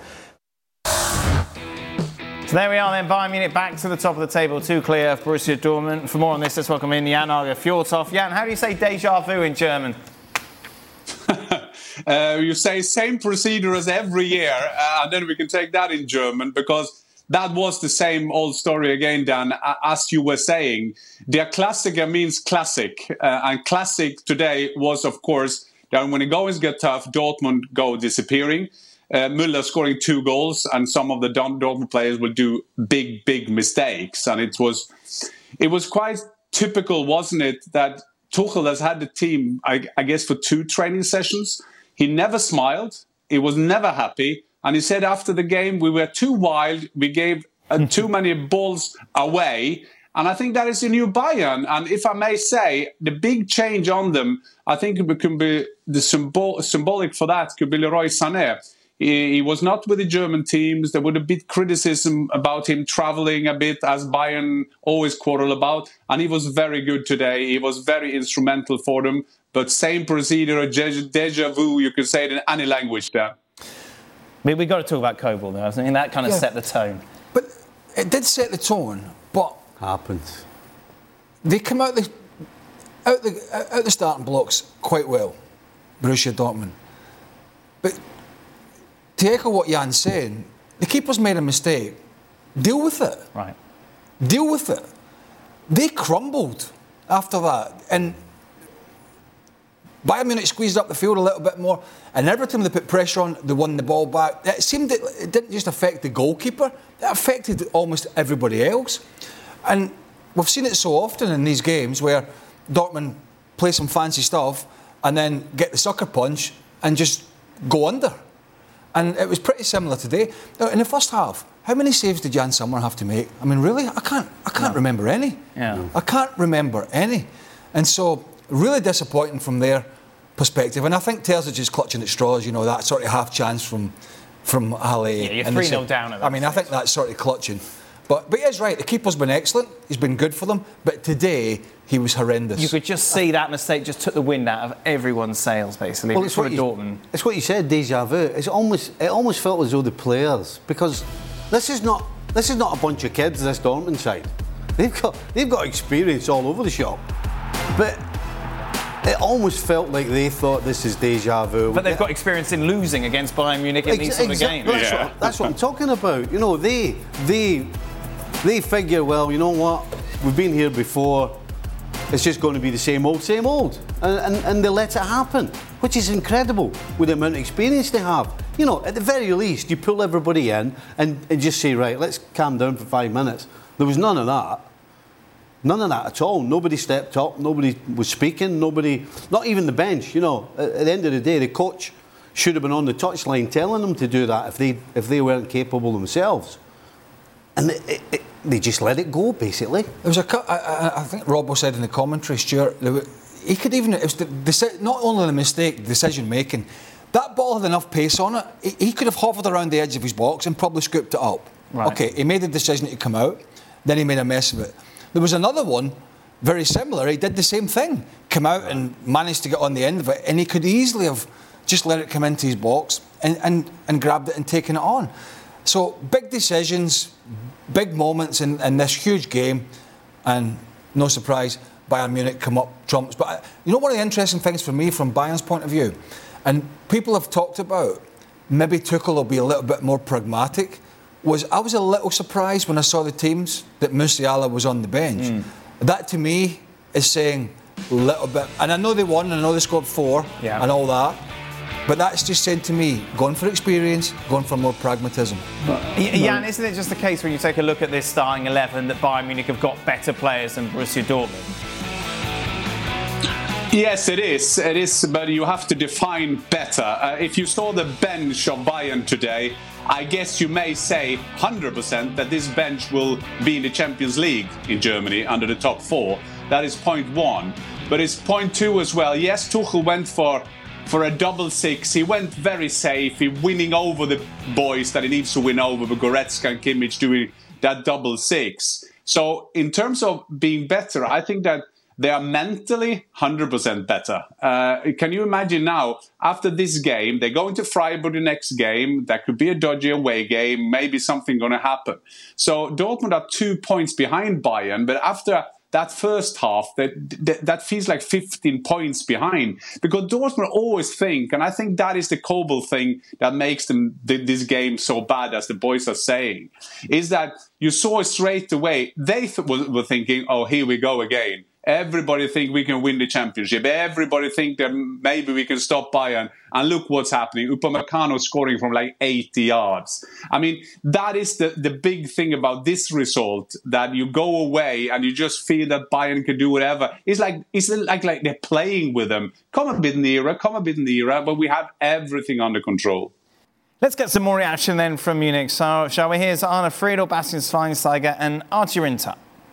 Speaker 5: So there we are then, Bayern Munich back to the top of the table, two clear of Borussia Dortmund. For more on this, let's welcome in Jan Arge Fjordhoff. Jan, how do you say déjà vu in German?
Speaker 8: uh, you say same procedure as every year, uh, and then we can take that in German, because that was the same old story again, Dan, as you were saying. Der Klassiker means classic, uh, and classic today was, of course, that when the goings get tough, Dortmund go disappearing. Uh, Müller scoring two goals, and some of the Dortmund players will do big, big mistakes. And it was, it was quite typical, wasn't it, that Tuchel has had the team, I, I guess, for two training sessions. He never smiled. He was never happy. And he said after the game, we were too wild. We gave uh, too many balls away. And I think that is the new Bayern. And if I may say, the big change on them, I think it can be the symbol, symbolic for that could be Leroy Sané. He, he was not with the German teams. There would have been criticism about him traveling a bit, as Bayern always quarrel about. And he was very good today. He was very instrumental for them. But same procedure, déjà vu, you could say it in any language there.
Speaker 5: We, we've got to talk about Kobel, though. I think that kind of
Speaker 7: Yeah.
Speaker 5: set the tone.
Speaker 7: But it did set the tone, but
Speaker 6: Happens.
Speaker 7: they come out the out the out the starting blocks quite well, Borussia Dortmund. But to echo what Jan's saying, the keeper's made a mistake. Deal with it.
Speaker 5: Right.
Speaker 7: Deal with it. They crumbled after that, and Bayern Munich squeezed up the field a little bit more, and every time they put pressure on, they won the ball back. It seemed that it didn't just affect the goalkeeper, it affected almost everybody else. And we've seen it so often in these games where Dortmund play some fancy stuff and then get the sucker punch and just go under. And it was pretty similar today. Now, in the first half, how many saves did Jan Sommer have to make? I mean, really? I can't I can't no. remember any.
Speaker 5: Yeah.
Speaker 7: I can't remember any. And so, really disappointing from their perspective. And I think Terzic is clutching at straws, you know, that sort of half chance from from Halle.
Speaker 5: Yeah, you're three nil down at that
Speaker 7: I mean, stage. I think that's sort of clutching. But but he is right, the keeper's been excellent, he's been good for them, but today he was horrendous.
Speaker 5: You could just see that mistake just took the wind out of everyone's sails, basically.
Speaker 6: Well, it's what, you,
Speaker 5: Dortmund.
Speaker 6: it's what you said, déjà vu. It's almost, it almost felt as though the players, because this is not this is not a bunch of kids, this Dortmund side. They've got they've got experience all over the shop. But It almost felt like they thought this is deja vu.
Speaker 5: But they've got experience in losing against Bayern Munich in
Speaker 6: Ex-
Speaker 5: these sort
Speaker 6: exactly.
Speaker 5: of games.
Speaker 6: That's,
Speaker 8: Yeah.
Speaker 6: what, that's what I'm talking about. You know, they they they figure, well, you know what, we've been here before. It's just going to be the same old, same old, and, and and they let it happen, which is incredible with the amount of experience they have. You know, at the very least, you pull everybody in and, and just say, right, let's calm down for five minutes. There was none of that. None of that at all. Nobody stepped up. Nobody was speaking. Nobody, not even the bench. You know, at, at the end of the day, the coach should have been on the touchline telling them to do that if they if they weren't capable themselves. And it, it, it, they just let it go, basically.
Speaker 7: There was a, I, I, I think Robbo said in the commentary, Stuart, there were, he could even, it was the, the, not only the mistake, decision making, that ball had enough pace on it. He, he could have hovered around the edge of his box and probably scooped it up.
Speaker 5: Right.
Speaker 7: Okay, he made the decision to come out, then he made a mess of it. There was another one, very similar. He did the same thing, come out and managed to get on the end of it, and he could easily have just let it come into his box and, and, and grabbed it and taken it on. So big decisions, big moments in, in this huge game, and no surprise, Bayern Munich come up trumps. But uh, you know, one of the interesting things for me from Bayern's point of view, and people have talked about maybe Tuchel will be a little bit more pragmatic, was I was a little surprised when I saw the teams that Musiala was on the bench. Mm. That to me is saying a little bit, and I know they won, and I know they scored four
Speaker 5: yeah.
Speaker 7: and all that, but that's just saying to me, going for experience, going for more pragmatism.
Speaker 5: But, Jan, isn't it just the case when you take a look at this starting eleven that Bayern Munich have got better players than Borussia Dortmund?
Speaker 8: Yes, it is. It is, but you have to define better. Uh, if you saw the bench of Bayern today, I guess you may say one hundred percent that this bench will be in the Champions League in Germany under the top four. That is point one. But it's point two as well. Yes, Tuchel went for for a double six. He went very safe. He winning over the boys that he needs to win over, with Goretzka and Kimmich doing that double six. So in terms of being better, I think that they are mentally one hundred percent better. Uh, can you imagine now, after this game, they're going to Freiburg the next game. That could be a dodgy away game. Maybe something going to happen. So Dortmund are two points behind Bayern. But after that first half, that, that, that feels like fifteen points behind. Because Dortmund always think, and I think that is the Kobel thing that makes them this game so bad, as the boys are saying, is that you saw straight away, they th- were thinking, oh, here we go again. Everybody think we can win the championship. Everybody think that maybe we can stop Bayern. And look what's happening. Upamecano scoring from like eighty yards. I mean, that is the, the big thing about this result, that you go away and you just feel that Bayern can do whatever. It's like it's like, like they're playing with them. Come a bit nearer, come a bit nearer, but we have everything under control.
Speaker 5: Let's get some more reaction then from Munich. So, shall we? Here's Arne Friedel, Bastian Schweinsteiger and Archie Rinter.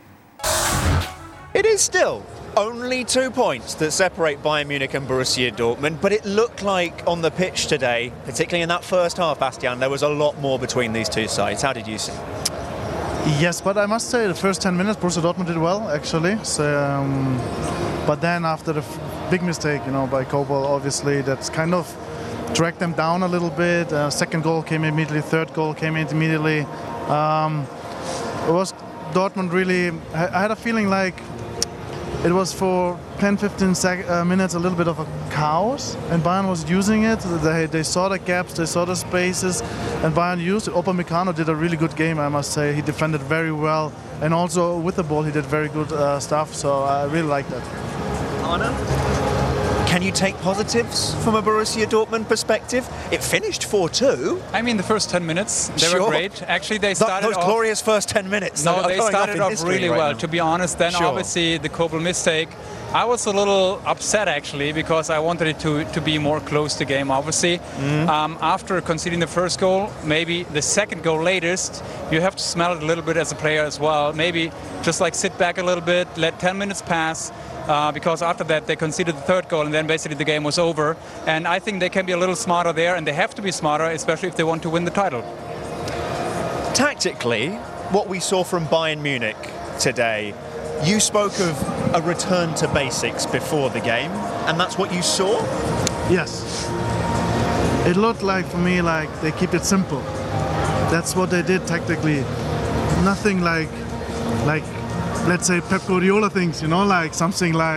Speaker 12: It is still only two points that separate Bayern Munich and Borussia Dortmund, but it looked like on the pitch today, particularly in that first half, Bastian, there was a lot more between these two sides. How did you see?
Speaker 13: Yes, but I must say the first ten minutes Borussia Dortmund did well, actually. So, um, but then after the f- big mistake, you know, by Kobel, obviously that's kind of dragged them down a little bit. Uh, second goal came immediately, third goal came in immediately. Um, it was Dortmund really. I had a feeling like it was for ten to fifteen sec- uh, minutes a little bit of a chaos, and Bayern was using it. They, they saw the gaps, they saw the spaces, and Bayern used it. Upamecano did a really good game, I must say. He defended very well, and also with the ball he did very good uh, stuff, so I really like that.
Speaker 12: Arne? Can you take positives from a Borussia Dortmund perspective? It finished four two.
Speaker 14: I mean, the first ten minutes, they
Speaker 12: sure.
Speaker 14: were great. Actually, they started
Speaker 12: Those
Speaker 14: off...
Speaker 12: glorious first ten minutes.
Speaker 14: No, they started off really
Speaker 12: right
Speaker 14: well,
Speaker 12: now.
Speaker 14: to be honest. Then,
Speaker 12: sure.
Speaker 14: obviously, the Kobel mistake. I was a little upset, actually, because I wanted it to, to be more close to game, obviously. Mm-hmm. Um, after conceding the first goal, maybe the second goal latest, you have to smell it a little bit as a player as well. Maybe just like sit back a little bit, let ten minutes pass. Uh, because after that they conceded the third goal and then basically the game was over. And I think they can be a little smarter there, and they have to be smarter, especially if they want to win the title.
Speaker 12: Tactically, what we saw from Bayern Munich today, you spoke of a return to basics before the game, and that's what you saw?
Speaker 13: Yes. It looked like, for me, like they keep it simple. That's what they did tactically. Nothing like, like, let's say Pep Guardiola things, you know, like something like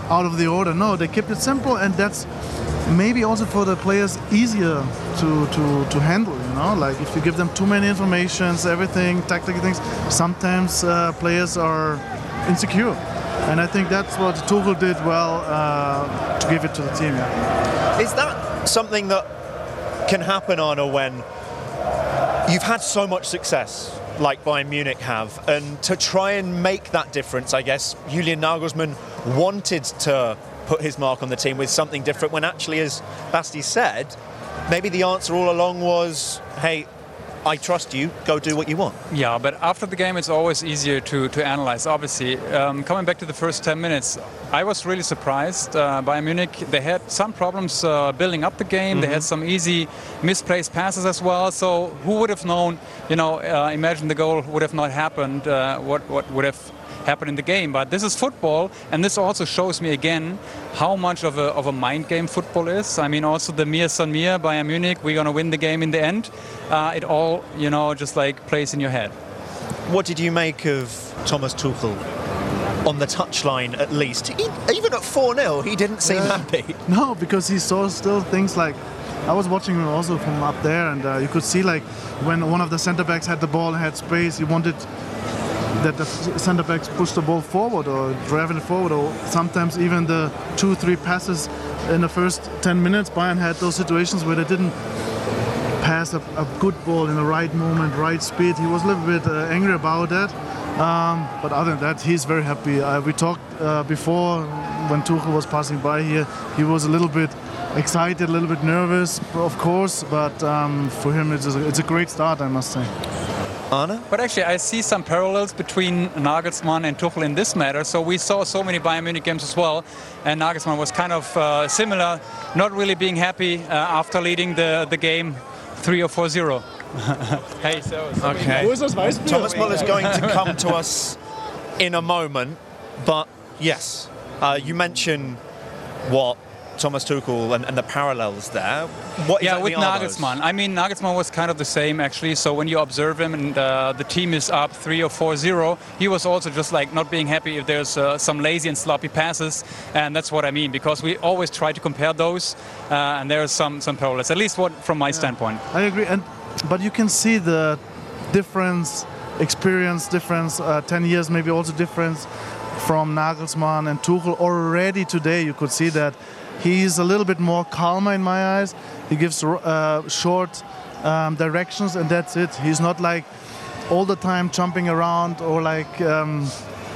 Speaker 13: out of the order. No, they kept it simple, and that's maybe also for the players easier to, to, to handle, you know, like if you give them too many informations, everything, tactical things, sometimes uh, players are insecure. And I think that's what Tuchel did well uh, to give it to the team. Yeah.
Speaker 12: Is that something that can happen, Arne, when you've had so much success like Bayern Munich have, and to try and make that difference, I guess Julian Nagelsmann wanted to put his mark on the team with something different, when actually, as Basti said, maybe the answer all along was, hey, I trust you, go do what you want.
Speaker 14: Yeah, but after the game it's always easier to, to analyze, obviously. Um, coming back to the first ten minutes, I was really surprised. Uh, Bayern Munich, they had some problems uh, building up the game. Mm-hmm. They had some easy misplaced passes as well. So who would have known, you know, uh, imagine the goal would have not happened, uh, what, what would have happen in the game. But this is football, and this also shows me again how much of a, of a mind game football is. I mean, also the Mir San Mir, Bayern Munich, we're going to win the game in the end. Uh, it all, you know, just like plays in your head.
Speaker 12: What did you make of Thomas Tuchel on the touchline, at least? He, even at four nil, he didn't seem
Speaker 13: yeah.
Speaker 12: happy.
Speaker 13: No, because he saw still things like, I was watching him also from up there, and uh, you could see like when one of the centre backs had the ball and had space, he wanted that the centre backs push the ball forward or driving it forward, or sometimes even the two, three passes in the first ten minutes. Bayern had those situations where they didn't pass a, a good ball in the right moment, right speed. He was a little bit uh, angry about that. Um, but other than that, he's very happy. Uh, we talked uh, before when Tuchel was passing by here. He was a little bit excited, a little bit nervous, of course. But um, for him, it's a, it's a great start, I must say.
Speaker 12: Arne?
Speaker 14: But actually, I see some parallels between Nagelsmann and Tuchel in this matter. So we saw so many Bayern Munich games as well, and Nagelsmann was kind of uh, similar, not really being happy uh, after leading the, the game three or four zero. Hey, so, so
Speaker 12: okay. Thomas Muller is going to come to us in a moment, but yes, uh, you mentioned what Thomas Tuchel and, and the parallels there. What
Speaker 14: yeah,
Speaker 12: exactly
Speaker 14: with
Speaker 12: are
Speaker 14: Nagelsmann.
Speaker 12: those?
Speaker 14: I mean, Nagelsmann was kind of the same actually. So when you observe him and uh, the team is up three or four zero, he was also just like not being happy if there's uh, some lazy and sloppy passes, and that's what I mean, because we always try to compare those, uh, and there's some some parallels, at least what from my yeah, standpoint.
Speaker 13: I agree, and but you can see the difference, experience difference, uh, ten years maybe also difference from Nagelsmann and Tuchel already today. You could see that. He's a little bit more calmer in my eyes. He gives uh, short um, directions, and that's it. He's not like all the time jumping around or like um,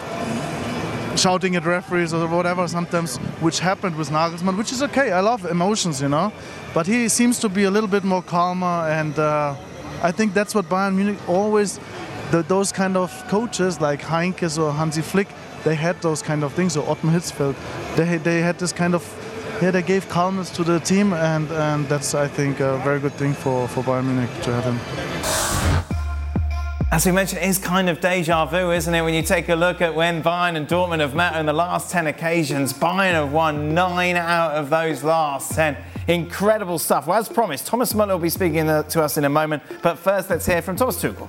Speaker 13: shouting at referees or whatever sometimes, which happened with Nagelsmann, which is okay. I love emotions, you know. But he seems to be a little bit more calmer, and uh, I think that's what Bayern Munich always, the, those kind of coaches like Heinkes or Hansi Flick, they had those kind of things, or Ottmar Hitzfeld. They, they had this kind of Yeah, they gave calmness to the team, and, and that's, I think, a very good thing for, for Bayern Munich to have him.
Speaker 5: As we mentioned, it is kind of deja vu, isn't it? When you take a look at when Bayern and Dortmund have met on the last ten occasions, Bayern have won nine out of those last ten. Incredible stuff. Well, as promised, Thomas Muller will be speaking to us in a moment, but first let's hear from Thomas Tuchel.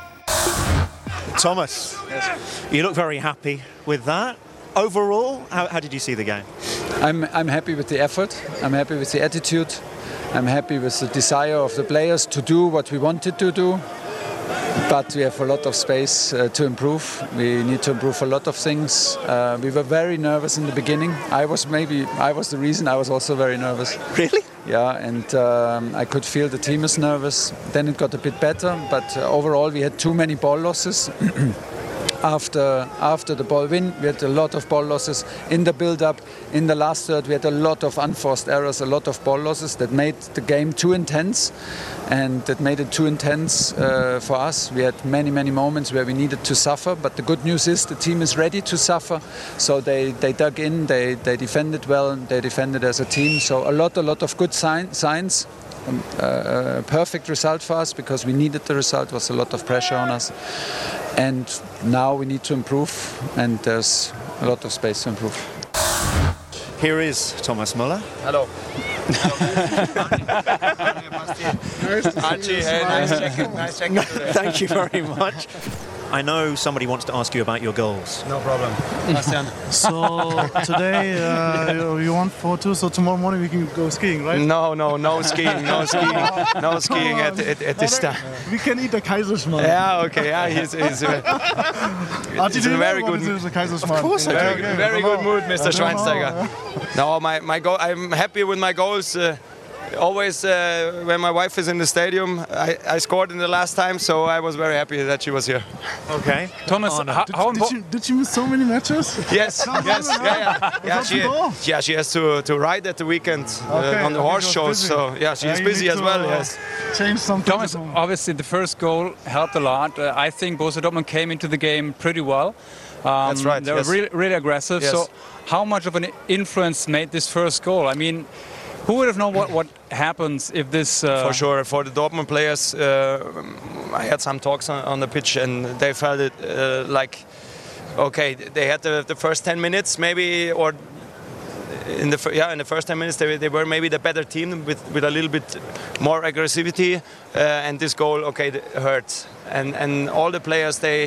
Speaker 12: Thomas, yes. You look very happy with that. Overall, how, how did you see the game?
Speaker 15: I'm, I'm happy with the effort, I'm happy with the attitude, I'm happy with the desire of the players to do what we wanted to do, but we have a lot of space uh, to improve. We need to improve a lot of things. Uh, we were very nervous in the beginning. I was maybe, I was the reason I was also very nervous.
Speaker 12: Really?
Speaker 15: Yeah, and um, I could feel the team is nervous. Then it got a bit better, but uh, overall we had too many ball losses. After after the ball win, we had a lot of ball losses in the build-up. In the last third, we had a lot of unforced errors, a lot of ball losses that made the game too intense, and that made it too intense uh, for us. We had many, many moments where we needed to suffer, but the good news is the team is ready to suffer. So they, they dug in, they, they defended well, they defended as a team. So a lot, a lot of good sign, signs. Um, uh, a perfect result for us because we needed the result. There was a lot of pressure on us, and now we need to improve, and there's a lot of space to improve.
Speaker 12: Here is Thomas Muller.
Speaker 15: Hello.
Speaker 12: Archie, hey, nice checking. Nice checking. Thank you very much. I know somebody wants to ask you about your goals.
Speaker 6: No problem. Bastian.
Speaker 13: So today uh, you- you won four two, so tomorrow morning we can go skiing, right?
Speaker 11: No, no, no skiing, no skiing, no skiing at, at, at this time.
Speaker 13: We can eat the Kaiserschmarrn.
Speaker 11: Yeah, okay, yeah, he's, he's, uh,
Speaker 13: Archie,
Speaker 11: he's
Speaker 13: do
Speaker 11: in
Speaker 13: you
Speaker 11: a very
Speaker 13: know what
Speaker 11: good
Speaker 13: it is, the Kaiserschmarrn?
Speaker 11: Of course, I do.
Speaker 13: Okay,
Speaker 11: Very, very
Speaker 13: I don't
Speaker 11: good
Speaker 13: know.
Speaker 11: mood,
Speaker 13: I
Speaker 11: Mister
Speaker 13: don't know.
Speaker 11: Schweinsteiger. No, my, my goal. I'm happy with my goals. Uh, always, uh, when my wife is in the stadium, I, I scored in the last time, so I was very happy that she was here.
Speaker 12: Okay,
Speaker 14: Thomas,
Speaker 13: Oh, no.
Speaker 14: how,
Speaker 13: did,
Speaker 14: how
Speaker 13: did, you, did you miss so many matches?
Speaker 11: Yes, yes, yeah, yeah. Yeah,
Speaker 13: What's
Speaker 11: she,
Speaker 13: the goal?
Speaker 11: yeah, she has to, to ride at the weekend uh,
Speaker 13: Okay,
Speaker 11: on the
Speaker 13: okay,
Speaker 11: horse
Speaker 13: she was
Speaker 11: shows,
Speaker 13: busy.
Speaker 11: so yeah, she
Speaker 13: Yeah,
Speaker 11: is
Speaker 13: you
Speaker 11: busy
Speaker 13: need
Speaker 11: as
Speaker 13: to,
Speaker 11: well,
Speaker 13: uh,
Speaker 11: yes.
Speaker 13: Change something.
Speaker 14: Thomas, obviously the first goal helped a lot. Uh, I think Borussia Dortmund came into the game pretty well. Um,
Speaker 11: That's right,
Speaker 14: They
Speaker 11: yes.
Speaker 14: were really, really aggressive.
Speaker 11: Yes.
Speaker 14: So, how much of an influence made this first goal? I mean, who would have known what, what happens if this? Uh,
Speaker 11: For sure, for the Dortmund players, uh, I had some talks on, on the pitch, and they felt it uh, like, okay, they had the, the first ten minutes maybe, or in the fir- yeah, in the first ten minutes they, they were maybe the better team with, with a little bit more aggressivity, uh, and this goal, okay, th- hurt, and and all the players they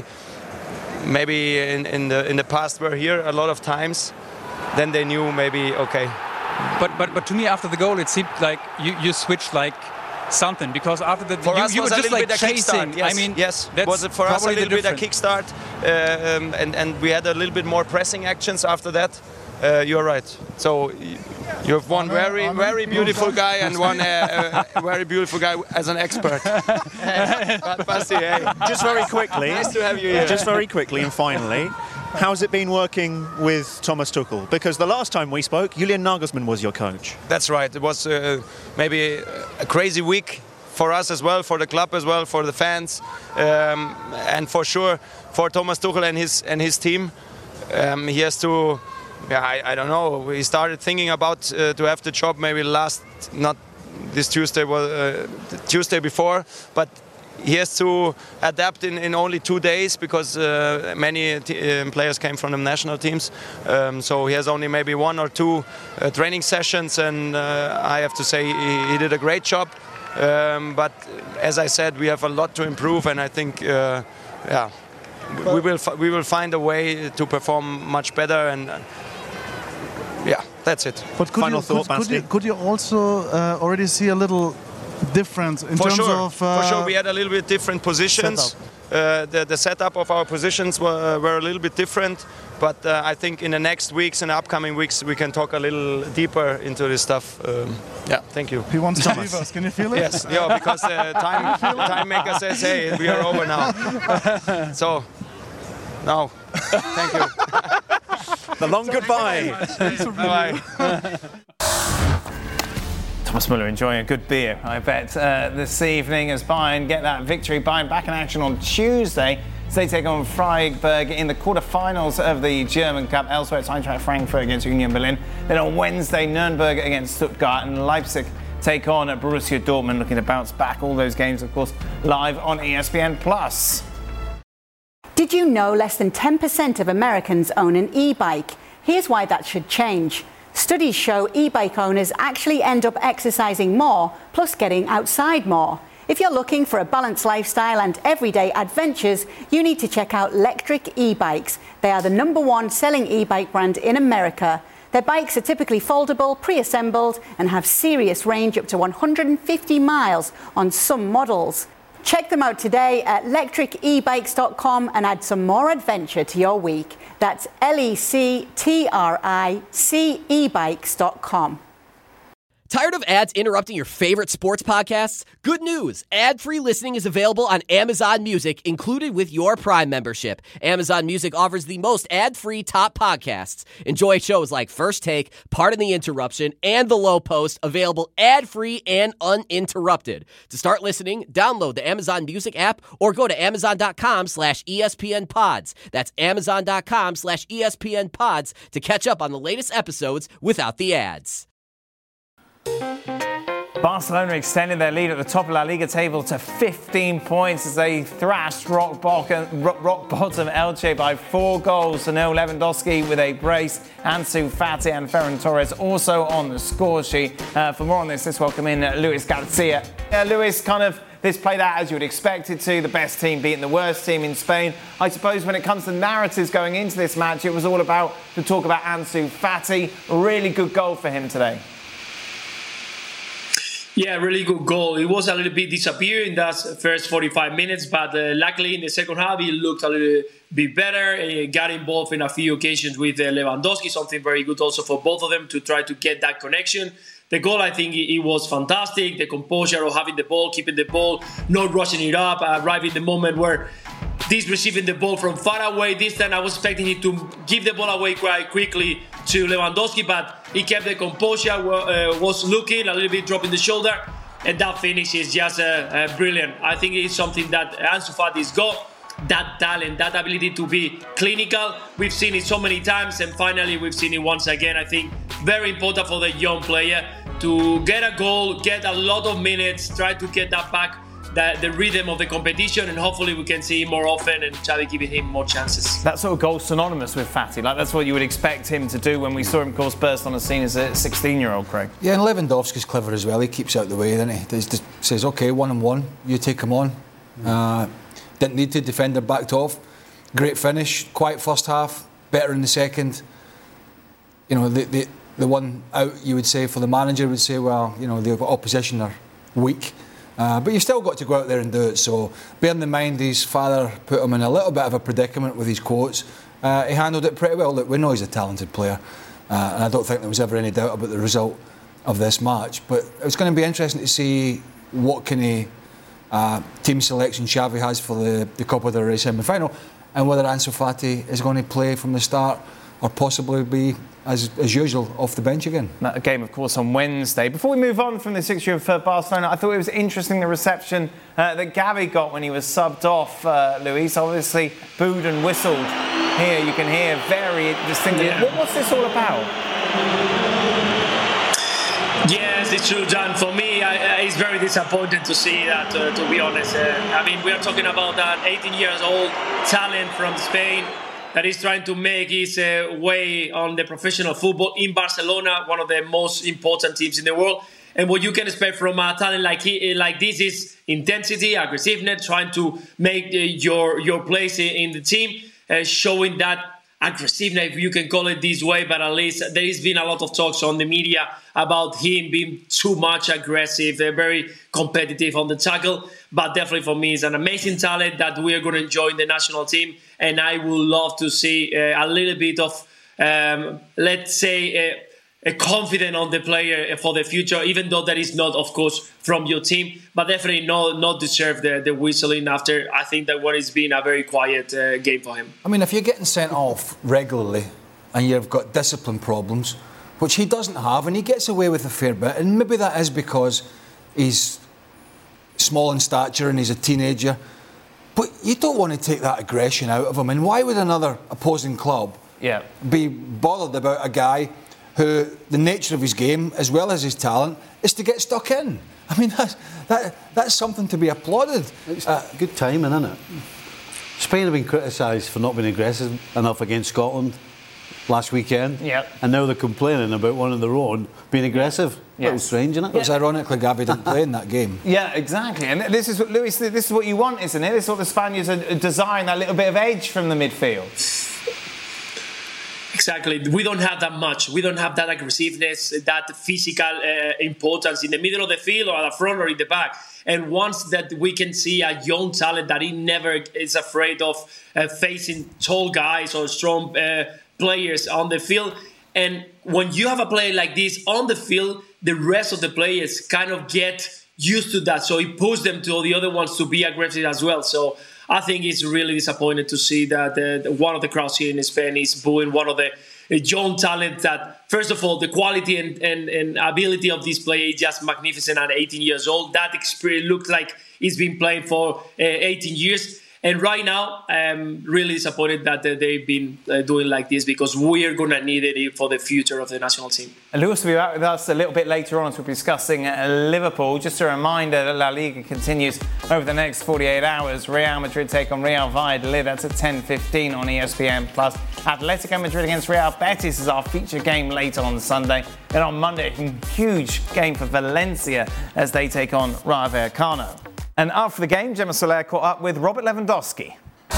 Speaker 11: maybe in, in the in the past were here a lot of times, then they knew maybe okay.
Speaker 14: But but but to me, after the goal, it seemed like you, you switched like something, because after the
Speaker 11: For
Speaker 14: you,
Speaker 11: us
Speaker 14: you
Speaker 11: was
Speaker 14: were
Speaker 11: a
Speaker 14: just
Speaker 11: little
Speaker 14: like
Speaker 11: bit a
Speaker 14: chasing.
Speaker 11: kickstart. Yes,
Speaker 14: I mean,
Speaker 11: yes,
Speaker 14: that's
Speaker 11: was it for us a
Speaker 14: probably the
Speaker 11: little bit a
Speaker 14: difference.
Speaker 11: kickstart, uh, um, and and we had a little bit more pressing actions after that. Uh, you're right. So y- you have one very very beautiful guy and one uh, uh, very beautiful guy as an expert. But Basti, hey,
Speaker 12: Just very quickly,
Speaker 11: nice to have you here.
Speaker 12: just very quickly and finally, how's it been working with Thomas Tuchel? Because the last time we spoke, Julian Nagelsmann was your coach.
Speaker 11: That's right. It was uh, maybe a crazy week for us as well, for the club as well, for the fans, um, and for sure for Thomas Tuchel and his and his team. Um, he has to. Yeah, I, I don't know. He started thinking about uh, to have the job maybe last, not this Tuesday, was uh, the Tuesday before, but he has to adapt in, in only two days because uh, many t- um, players came from the national teams. Um, so he has only maybe one or two uh, training sessions, and uh, I have to say he, he did a great job. Um, but as I said, we have a lot to improve, and I think, uh, yeah, we will fi- we will find a way to perform much better. And uh, yeah, that's it.
Speaker 13: But could
Speaker 12: Final
Speaker 13: you,
Speaker 12: thought,
Speaker 13: could, could, you,
Speaker 12: Basti?
Speaker 13: could you also uh, already see a little difference in
Speaker 11: For
Speaker 13: terms
Speaker 11: sure,
Speaker 13: of uh,
Speaker 11: for sure, we had a little bit different positions. Uh, the, the setup of our positions were, were a little bit different, but uh, I think in the next weeks and upcoming weeks we can talk a little deeper into this stuff. Um, yeah, thank you.
Speaker 13: He wants to leave us. Can you feel it?
Speaker 11: Yes, yeah, because uh, time the time maker says, hey, we are over now. So, now, thank you.
Speaker 12: The long goodbye.
Speaker 11: Bye.
Speaker 5: Thomas Muller enjoying a good beer, I bet, uh, this evening as Bayern get that victory. Bayern back in action on Tuesday. So they take on Freiburg in the quarterfinals of the German Cup. Elsewhere, it's Eintracht Frankfurt against Union Berlin. Then on Wednesday, Nuremberg against Stuttgart, and Leipzig take on Borussia Dortmund, looking to bounce back. All those games, of course, live on E S P N plus.
Speaker 10: Did you know less than ten percent of Americans own an e-bike? Here's why that should change. Studies show e-bike owners actually end up exercising more, plus getting outside more. If you're looking for a balanced lifestyle and everyday adventures, you need to check out Lectric e-bikes. They are the number one selling e-bike brand in America. Their bikes are typically foldable, pre-assembled, and have serious range up to one hundred fifty miles on some models. Check them out today at lectric e bikes dot com and add some more adventure to your week. That's L E C T R I C e bikes dot com.
Speaker 16: Tired of ads interrupting your favorite sports podcasts? Good news! Ad-free listening is available on Amazon Music, included with your Prime membership. Amazon Music offers the most ad-free top podcasts. Enjoy shows like First Take, Pardon the Interruption, and The Low Post, available ad-free and uninterrupted. To start listening, download the Amazon Music app or go to amazon.com slash ESPN pods. That's amazon.com slash ESPN pods to catch up on the latest episodes without the ads.
Speaker 5: Barcelona extended their lead at the top of La Liga table to fifteen points as they thrashed rock bottom, rock bottom Elche by four goals to nil. Lewandowski with a brace, Ansu Fati and Ferran Torres also on the score sheet. Uh, for more on this, let's welcome in Luis Garcia. Uh, Luis, kind of this played out as you would expect it to. The best team beating the worst team in Spain. I suppose when it comes to narratives going into this match, it was all about the talk about Ansu Fati. A really good goal for him today.
Speaker 9: Yeah, really good goal. It was a little bit disappearing in that first forty-five minutes, but uh, luckily in the second half, he looked a little bit better. He got involved in a few occasions with uh, Lewandowski, something very good also for both of them to try to get that connection. The goal, I think, it was fantastic. The composure of having the ball, keeping the ball, not rushing it up, arriving the moment where this receiving the ball from far away. This time I was expecting him to give the ball away quite quickly to Lewandowski, but he kept the composure, uh, was looking, a little bit dropping the shoulder, and that finish is just uh, uh, brilliant. I think it's something that Ansu Fati's got, that talent, that ability to be clinical. We've seen it so many times, and finally we've seen it once again. I think very important for the young player to get a goal, get a lot of minutes, try to get that back, the, the rhythm of the competition, and hopefully we can see him more often and Xavi giving him more chances.
Speaker 5: That sort of goal synonymous with Fati, like that's what you would expect him to do when we saw him, of course, burst on the scene as a sixteen-year-old, Craig.
Speaker 7: Yeah, and Lewandowski's clever as well. He keeps out the way, doesn't he? He just says, OK, one and one, you take him on. Uh, didn't need to, defender backed off. Great finish, quiet first half, better in the second. You know, the, the, the one out, you would say, for the manager would say, well, you know, the opposition are weak. Uh, but you've still got to go out there and do it. So bearing in mind his father put him in a little bit of a predicament with his quotes, uh, he handled it pretty well. Look, we know he's a talented player, uh, and I don't think there was ever any doubt about the result of this match. But it's going to be interesting to see what kind of uh, team selection Xavi has for the, the Copa del Rey semi-final, and whether Ansu Fati is going to play from the start or possibly be, as, as usual, off the bench again.
Speaker 5: That game, of course, on Wednesday. Before we move on from the fixture of uh, Barcelona, I thought it was interesting the reception uh, that Gavi got when he was subbed off, uh, Luis. Obviously, booed and whistled. Here, you can hear very distinctly. Yeah. What, what's this all about?
Speaker 9: Yes, it's true, John. For me, I, it's very disappointing to see that, uh, to be honest. Uh, I mean, we are talking about an eighteen years old talent from Spain that is trying to make his uh, way on the professional football in Barcelona, one of the most important teams in the world. And what you can expect from a talent like he, like this is intensity, aggressiveness, trying to make uh, your your place in the team, uh, showing that aggressiveness, if you can call it this way. But at least there has been a lot of talks on the media about him being too much aggressive, uh, very competitive on the tackle. But definitely for me, he's an amazing talent that we are going to enjoy in the national team. And I would love to see uh, a little bit of, um, let's say, uh, a confidence on the player for the future, even though that is not, of course, from your team. But definitely not, not deserve the, the whistling after, I think that what has been a very quiet uh, game for him.
Speaker 7: I mean, if you're getting sent off regularly and you've got discipline problems, which he doesn't have, and he gets away with a fair bit, and maybe that is because he's small in stature and he's a teenager, but you don't want to take that aggression out of him. And why would another opposing club
Speaker 5: yeah.
Speaker 7: be bothered about a guy who the nature of his game, as well as his talent, is to get stuck in? I mean, that's, that, that's something to be applauded.
Speaker 6: It's uh, good timing, isn't it? Spain have been criticised for not being aggressive enough against Scotland last weekend,
Speaker 5: yep.
Speaker 6: and now they're complaining about one of their own being aggressive.
Speaker 5: Yes.
Speaker 6: A little strange, isn't it?
Speaker 7: It was ironically Gavi didn't play in that game.
Speaker 5: Yeah, exactly. And this is what, Luis, this is what you want, isn't it? This is what the Spaniards are desiring, that little bit of edge from the midfield.
Speaker 9: Exactly. We don't have that much. We don't have that aggressiveness, that physical uh, importance in the middle of the field or at the front or in the back. And once that we can see a young talent that he never is afraid of uh, facing tall guys or strong uh, players on the field. And when you have a player like this on the field, the rest of the players kind of get used to that. So it pushes them to the other ones to be aggressive as well. So I think it's really disappointing to see that uh, one of the crowds here in Spain is booing one of the young talent that, first of all, the quality and, and, and ability of this player is just magnificent at eighteen years old. That experience looks like he's been playing for uh, eighteen years. And right now, I'm really disappointed that uh, they've been uh, doing like this, because we are going to need it for the future of the national team.
Speaker 5: And Luis will be back with us a little bit later on as we'll be discussing uh, Liverpool. Just a reminder that La Liga continues over the next forty-eight hours. Real Madrid take on Real Valladolid. That's at ten fifteen on E S P N plus. Atletico Madrid against Real Betis is our feature game later on Sunday. And on Monday, a huge game for Valencia as they take on Rayo Vallecano. And after the game, Gemma Soler caught up with Robert Lewandowski.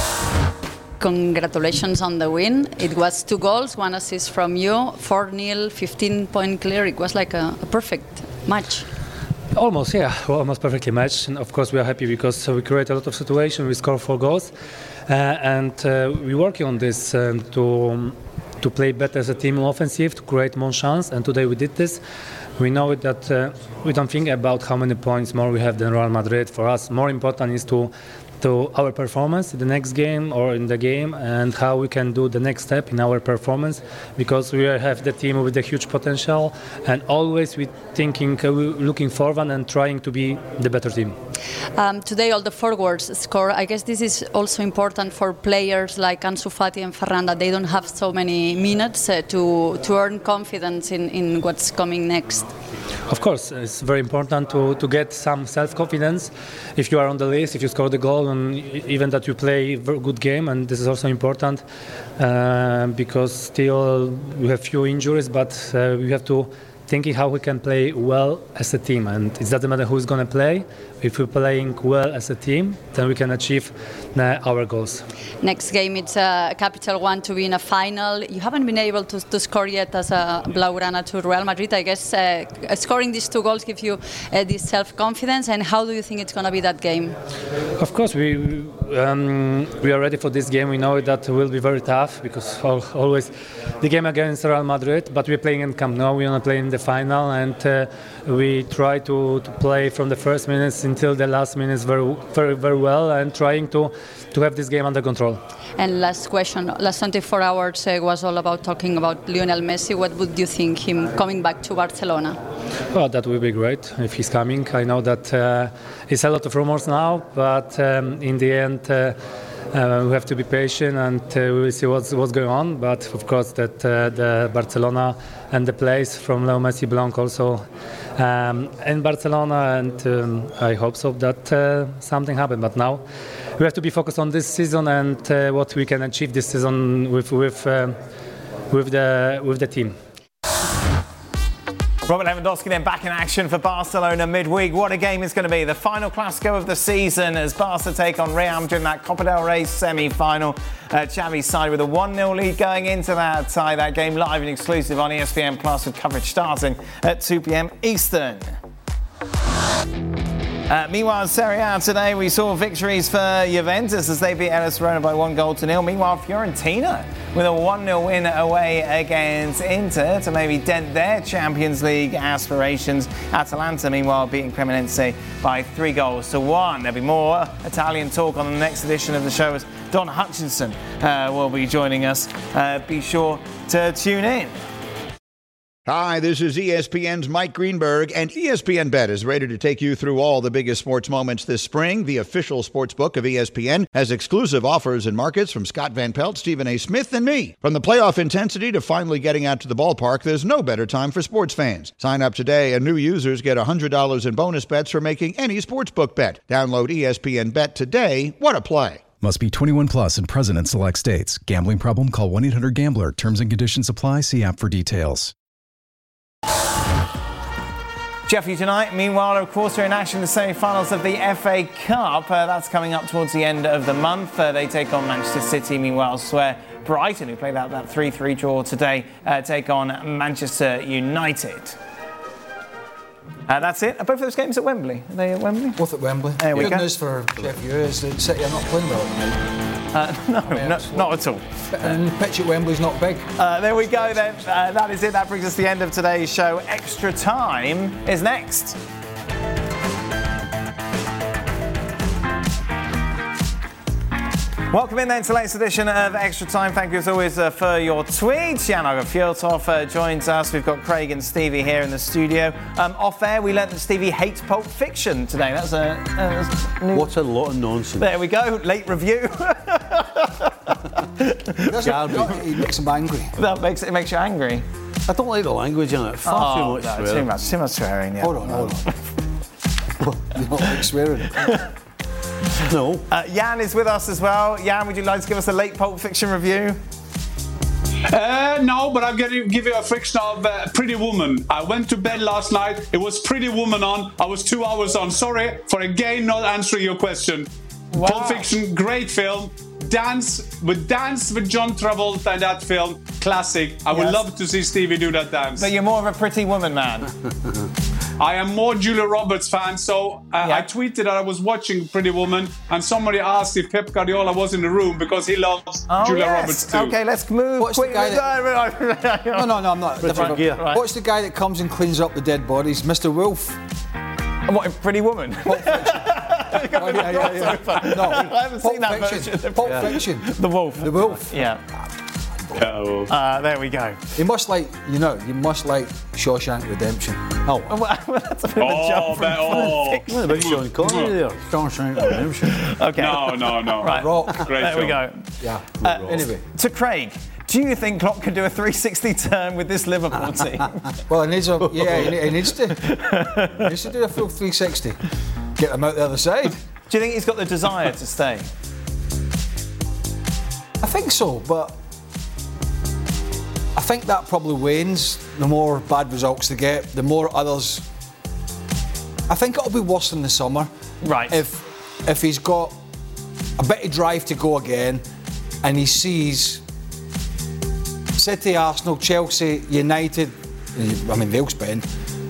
Speaker 17: Congratulations on the win. It was two goals, one assist from you, four nil, fifteen point clear. It was like a, a perfect match.
Speaker 18: Almost, yeah, well, almost perfectly matched. And of course, we are happy because we create a lot of situations. We score four goals, uh, and uh, we're working on this um, to um, to play better as a team offensive, to create more chance. And today we did this. We know that uh, we don't think about how many points more we have than Real Madrid. For us, more important is to to our performance in the next game or in the game, and how we can do the next step in our performance, because we have the team with a huge potential, and always we thinking, uh, looking forward and trying to be the better team.
Speaker 17: Um, today all the forwards score. I guess this is also important for players like Ansu Fati and Ferran, that they don't have so many minutes uh, to, to earn confidence in, in what's coming next.
Speaker 18: Of course, it's very important to, to get some self-confidence if you are on the list, if you score the goal, and even that you play a very good game. And this is also important uh, because still we have few injuries, but uh, we have to thinking how we can play well as a team, and it doesn't matter who's going to play. If we're playing well as a team, then we can achieve uh, our goals.
Speaker 17: Next game, it's a capital one to be in a final. You haven't been able to, to score yet as a Blaugrana to Real Madrid. I guess uh, scoring these two goals gives you uh, this self-confidence. And how do you think it's going to be that game?
Speaker 18: Of course, we um, we are ready for this game. We know that it will be very tough because always the game against Real Madrid. But we're playing in Camp Nou. We want to play in the final, and uh, we try to, to play from the first minutes until the last minutes very, very, very well, and trying to, to have this game under control.
Speaker 17: And last question, last twenty-four hours uh, was all about talking about Lionel Messi. What would you think him coming back to Barcelona?
Speaker 18: Well, that would be great if he's coming. I know that uh, it's a lot of rumors now, but um, in the end, uh, Uh, we have to be patient, and uh, we will see what's, what's going on. But of course, that uh, the Barcelona and the place from Leo Messi belong also um, in Barcelona, and um, I hope so that uh, something happened. But now we have to be focused on this season and uh, what we can achieve this season with with um, with the with the team.
Speaker 5: Robert Lewandowski then back in action for Barcelona midweek. What a game it's going to be. The final Clásico of the season as Barca take on Real Madrid in that Copa del Rey semi-final. Uh, Xavi's side with a one nil lead going into that tie. That game live and exclusive on E S P N Plus with coverage starting at two p.m. Eastern. Uh, meanwhile, Serie A today, we saw victories for Juventus as they beat Hellas Verona by one goal to nil. Meanwhile, Fiorentina with a one nil win away against Inter to maybe dent their Champions League aspirations. Atalanta, meanwhile, beating Cremonese by three goals to one. There'll be more Italian talk on the next edition of the show as Don Hutchinson uh, will be joining us. Uh, be sure to tune in.
Speaker 19: Hi, this is E S P N's Mike Greenberg, and E S P N Bet is ready to take you through all the biggest sports moments this spring. The official sports book of E S P N has exclusive offers and markets from Scott Van Pelt, Stephen A. Smith, and me. From the playoff intensity to finally getting out to the ballpark, there's no better time for sports fans. Sign up today, and new users get one hundred dollars in bonus bets for making any sportsbook bet. Download E S P N Bet today. What a play.
Speaker 20: Must be twenty-one plus and present in select states. Gambling problem? Call one eight hundred gambler. Terms and conditions apply. See app for details.
Speaker 5: Jeffy tonight, meanwhile, of course, we're in action in the semi-finals of the F A Cup. Uh, that's coming up towards the end of the month. Uh, they take on Manchester City. Meanwhile, elsewhere, Brighton, who played out that three three draw today, uh, take on Manchester United. Uh, that's it. Are both of those games at Wembley? Are they at Wembley?
Speaker 7: Both at Wembley.
Speaker 5: There we
Speaker 7: Good
Speaker 5: go.
Speaker 7: news for Jeff U is that City are not playing well tonight.
Speaker 5: Uh, no,
Speaker 7: I mean,
Speaker 5: no not at all.
Speaker 7: And the pitch at Wembley's not big.
Speaker 5: Uh, there we go then. Uh, that is it. That brings us to the end of today's show. Extra Time is next. Welcome in then to the latest edition of Extra Time. Thank you as always uh, for your tweets. Jan Fjoltov uh, joins us. We've got Craig and Stevie here in the studio. Um, off air, we learnt that Stevie hates Pulp Fiction today. That's a, uh, that's new...
Speaker 6: What a lot of nonsense.
Speaker 5: There we go. Late review.
Speaker 7: It makes him angry.
Speaker 5: That makes it makes you angry.
Speaker 6: I don't like the language in it. Far
Speaker 5: oh,
Speaker 6: too much
Speaker 5: no,
Speaker 6: swearing.
Speaker 5: Too much, too much swearing. Yeah.
Speaker 7: Hold on, hold on. You don't like swearing?
Speaker 6: No.
Speaker 5: Uh, Jan is with us as well. Jan, would you like to give us a late Pulp Fiction review?
Speaker 8: Uh, no, but I'm going to give you a friction of uh, Pretty Woman. I went to bed last night. It was Pretty Woman on. I was two hours on. Sorry for again not answering your question.
Speaker 5: Wow.
Speaker 8: Pulp Fiction, great film. Dance with Dance with John Travolta in that film, classic. I would
Speaker 5: Yes.
Speaker 8: love to see Stevie do that dance.
Speaker 5: But you're more of a Pretty Woman man.
Speaker 8: I am more Julia Roberts fan, so uh,
Speaker 5: Yeah.
Speaker 8: I tweeted that I was watching Pretty Woman, and somebody asked if Pep Guardiola was in the room because he loves
Speaker 5: Oh,
Speaker 8: Julia
Speaker 5: yes.
Speaker 8: Roberts too.
Speaker 5: Okay, let's move.
Speaker 7: What's the
Speaker 5: quickly.
Speaker 7: guy that- No, no, no, I'm not.
Speaker 6: Richard Gere.
Speaker 5: Right.
Speaker 7: What's the guy that comes and cleans up the dead bodies? Mister Wolf.
Speaker 5: And what, Pretty Woman?
Speaker 7: Pulp Fiction. Oh, yeah, yeah, yeah. No,
Speaker 5: I haven't
Speaker 7: Pulp
Speaker 5: seen that
Speaker 7: Fiction.
Speaker 5: version.
Speaker 7: Pulp
Speaker 5: Yeah.
Speaker 7: Fiction.
Speaker 5: The Wolf.
Speaker 7: The Wolf.
Speaker 5: Yeah.
Speaker 8: Oh.
Speaker 5: Uh, there we go.
Speaker 7: You must like, you know, you must like Shawshank Redemption.
Speaker 6: Oh,
Speaker 5: Well, that's a bit of a
Speaker 8: Oh,
Speaker 5: jump from
Speaker 8: but- oh.
Speaker 5: Pulp Fiction.
Speaker 6: what about Sean Connery there? Shawshank Redemption.
Speaker 5: Okay.
Speaker 8: No, no, no.
Speaker 5: Right.
Speaker 7: Rock.
Speaker 8: Great
Speaker 5: There we
Speaker 8: film.
Speaker 5: go.
Speaker 7: Yeah.
Speaker 5: Uh,
Speaker 7: Anyway.
Speaker 5: To Craig, do you think Klopp can do a three sixty turn with this Liverpool team?
Speaker 7: Well, he needs a, yeah, he, he needs to. He needs to do a full three sixty. Get them out the other side.
Speaker 5: Do you think he's got the desire to stay?
Speaker 7: I think so, but I think that probably wanes the more bad results they get, the more others. I think it'll be worse in the summer.
Speaker 5: Right.
Speaker 7: If if he's got a bit of drive to go again, and he sees City, Arsenal, Chelsea, United, I mean they'll spend.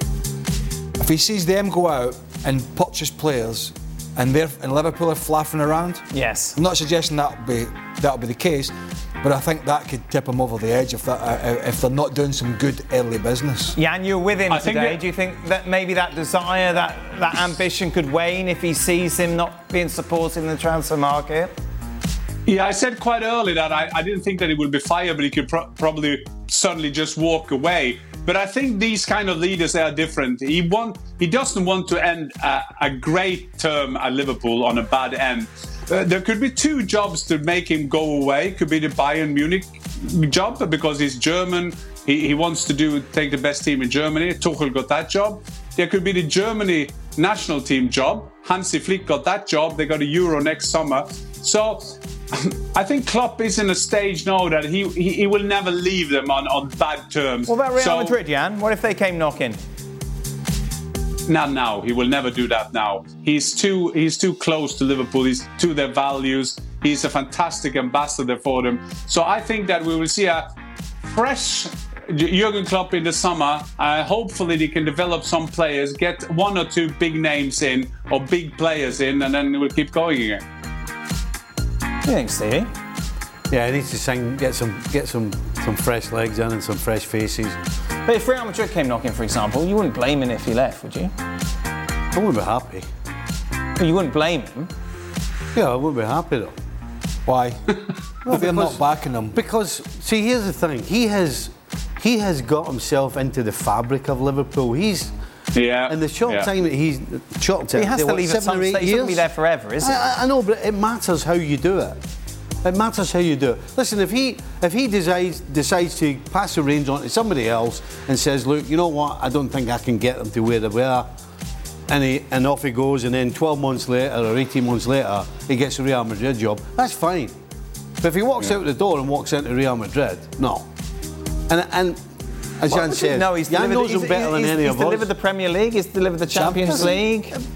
Speaker 7: If he sees them go out and purchase players, and they're and Liverpool are flapping around.
Speaker 5: Yes.
Speaker 7: I'm not suggesting that'll be that'll be the case, but I think that could tip them over the edge if that uh, if they're not doing some good early business.
Speaker 5: Jan, you're with him
Speaker 8: I think
Speaker 5: today.
Speaker 8: that-
Speaker 5: Do you think that maybe that desire, that, that ambition could wane if he sees him not being supported in the transfer market?
Speaker 8: Yeah, I said quite early that I, I didn't think that he would be fired, but he could pro- probably suddenly just walk away. But I think these kind of leaders are different. He want, he doesn't want to end a, a great term at Liverpool on a bad end. Uh, there could be two jobs to make him go away. Could be the Bayern Munich job because he's German. He, he wants to do take the best team in Germany. Tuchel got that job. There could be the Germany national team job. Hansi Flick got that job. They got a Euro next summer. So I think Klopp is in a stage now that he he, he will never leave them on, on bad terms.
Speaker 5: What about Real
Speaker 8: So-
Speaker 5: Madrid, Jan? What if they came knocking?
Speaker 8: Not now. He will never do that now. He's too he's too close to Liverpool. He's to their values. He's a fantastic ambassador for them. So I think that we will see a fresh Jurgen Klopp in the summer. Uh, hopefully they can develop some players, get one or two big names in or big players in, and then we'll keep going again.
Speaker 5: What do you think, Stevie?
Speaker 6: Yeah, he needs to sing, get some get some some fresh legs in and some fresh faces.
Speaker 5: But if Real Madrid came knocking, for example, you wouldn't blame him if he left, would you?
Speaker 6: I wouldn't be happy.
Speaker 5: But you wouldn't blame him.
Speaker 6: Yeah, I wouldn't be happy though.
Speaker 7: Why?
Speaker 6: Well,
Speaker 7: They're not
Speaker 6: because-
Speaker 7: backing him.
Speaker 6: Because see, here's the thing. He has he has got himself into the fabric of Liverpool. He's
Speaker 8: Yeah.
Speaker 6: in the short
Speaker 8: yeah.
Speaker 6: time that he's short time.
Speaker 5: He has
Speaker 6: say,
Speaker 5: to
Speaker 6: what,
Speaker 5: leave at
Speaker 6: seven
Speaker 5: some
Speaker 6: or eight
Speaker 5: stage. He's not going to be
Speaker 6: years?
Speaker 5: there forever, is he?
Speaker 6: I, I know, but it matters how you do it. It matters how you do it. Listen, if he if he decides decides to pass the reins on to somebody else and says, look, you know what, I don't think I can get them to where they were, and he and off he goes, and then twelve months later or eighteen months later he gets a Real Madrid job, that's fine. But if he walks
Speaker 5: Yeah.
Speaker 6: out the door and walks into Real Madrid, no. And and as
Speaker 5: Well,
Speaker 6: Jan says,
Speaker 5: no, he's
Speaker 6: Jan
Speaker 5: delivered,
Speaker 6: knows him
Speaker 5: he's,
Speaker 6: better than
Speaker 5: he's,
Speaker 6: any
Speaker 5: he's
Speaker 6: of us.
Speaker 5: delivered the Premier League, he's delivered the Champions
Speaker 6: Champions.
Speaker 5: League.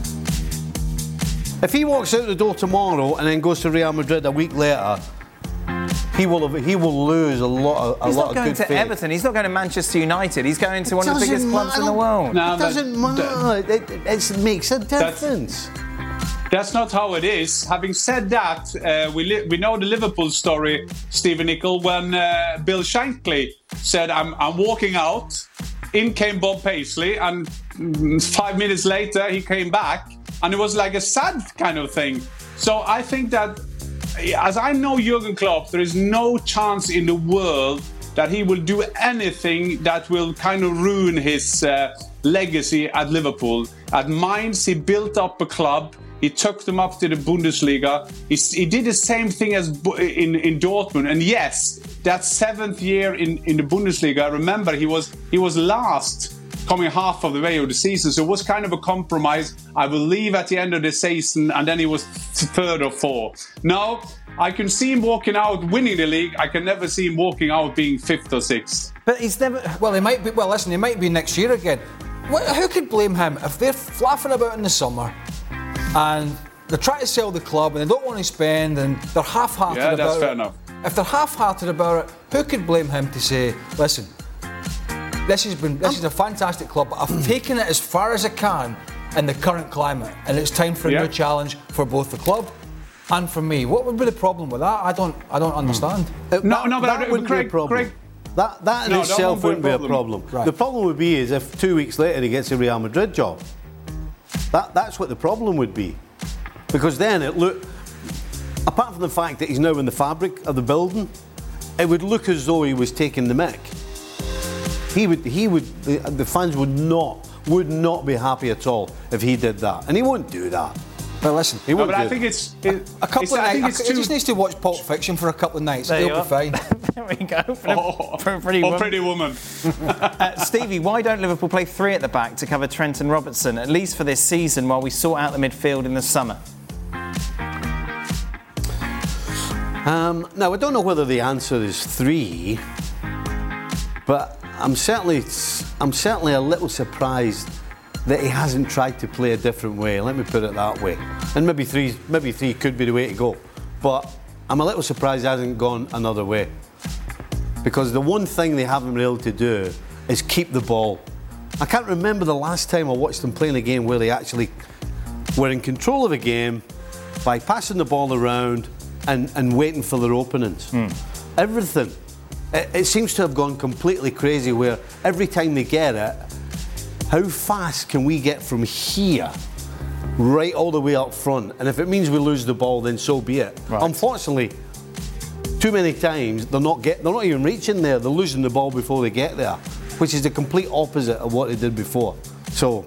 Speaker 6: If he walks out the door tomorrow and then goes to Real Madrid a week later, he will have, he will lose a lot of a
Speaker 5: He's
Speaker 6: lot
Speaker 5: not
Speaker 6: of
Speaker 5: going
Speaker 6: good
Speaker 5: to
Speaker 6: faith.
Speaker 5: Everton, he's not going to Manchester United, he's going to one of the
Speaker 6: Doesn't
Speaker 5: biggest clubs in the
Speaker 6: matter.
Speaker 5: world.
Speaker 8: No,
Speaker 6: It
Speaker 8: but
Speaker 6: doesn't matter. It, it, it makes a difference.
Speaker 8: That's not how it is. Having said that, uh, we li- we know the Liverpool story, Stephen Nicol, when uh, Bill Shankly said, I'm, I'm walking out. In came Bob Paisley, and mm, five minutes later he came back, and it was like a sad kind of thing. So I think that, as I know Jurgen Klopp, there is no chance in the world that he will do anything that will kind of ruin his uh, legacy at Liverpool. At Mainz, he built up a club. He took them up to the Bundesliga. He, he did the same thing as Bu- in, in Dortmund. And yes, that seventh year in, in the Bundesliga, remember, he was he was last coming half of the way of the season. So it was kind of a compromise. I will leave at the end of the season, and then he was third or fourth. Now, I can see him walking out winning the league. I can never see him walking out being fifth or sixth.
Speaker 7: But he's never... Well, he might be... Well, listen, he might be next year again. Who could blame him if they're flapping about in the summer and they're trying to sell the club and they don't want to spend and they're half-hearted
Speaker 8: yeah,
Speaker 7: about
Speaker 8: that's fair
Speaker 7: it?
Speaker 8: Enough.
Speaker 7: If they're half-hearted about it, who could blame him to say, listen, this has been this is a fantastic club, but I've taken it as far as I can in the current climate, and it's time for a
Speaker 8: yeah.
Speaker 7: new challenge for both the club and for me. What would be the problem with that? I don't I don't understand.
Speaker 8: Mm. No, no, but
Speaker 6: that
Speaker 8: I,
Speaker 6: wouldn't
Speaker 8: Craig,
Speaker 6: be a problem.
Speaker 8: Craig,
Speaker 6: That, that in
Speaker 8: no,
Speaker 6: itself
Speaker 8: that
Speaker 6: wouldn't be a problem.
Speaker 7: Right.
Speaker 6: The problem would be is if two weeks later he gets a Real Madrid job. That, that's what the problem would be. Because then it look, apart from the fact that he's now in the fabric of the building, it would look as though he was taking the mick. He would, he would, the, the fans would not, would not be happy at all if he did that. And he won't do that.
Speaker 7: Well, listen,
Speaker 6: he won't
Speaker 8: no, but
Speaker 6: do
Speaker 8: I think
Speaker 6: that.
Speaker 8: it's it,
Speaker 7: a couple
Speaker 8: it's,
Speaker 7: of
Speaker 8: I think
Speaker 7: nights.
Speaker 8: it's
Speaker 7: He
Speaker 8: too...
Speaker 7: just needs to watch Pulp Fiction for a couple of nights.
Speaker 5: There
Speaker 7: He'll be fine.
Speaker 5: there we go. For,
Speaker 8: oh,
Speaker 5: for a pretty
Speaker 8: oh,
Speaker 5: woman.
Speaker 8: pretty woman.
Speaker 5: uh, Stevie, why don't Liverpool play three at the back to cover Trent and Robertson, at least for this season, while we sort out the midfield in the summer?
Speaker 6: Um, now, I don't know whether the answer is three, but I'm certainly, I'm certainly a little surprised that he hasn't tried to play a different way. Let me put it that way. And maybe three, maybe three could be the way to go. But I'm a little surprised he hasn't gone another way. Because the one thing they haven't been able to do is keep the ball. I can't remember the last time I watched them playing a game where they actually were in control of a game by passing the ball around and, and waiting for their openings.
Speaker 5: Mm.
Speaker 6: Everything. It, it seems to have gone completely crazy where every time they get it, how fast can we get from here right all the way up front? And if it means we lose the ball, then so be it.
Speaker 5: Right.
Speaker 6: Unfortunately, too many times they're not get, they're not even reaching there. They're losing the ball before they get there, which is the complete opposite of what they did before. So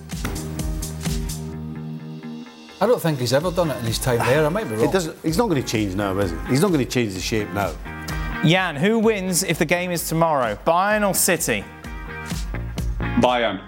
Speaker 7: I don't think he's ever done it in his time there. I might be wrong.
Speaker 6: it doesn't. He's not going to change now, is he? He's not going to change the shape now.
Speaker 5: Jan, who wins if the game is tomorrow, Bayern or City?
Speaker 8: Bayern.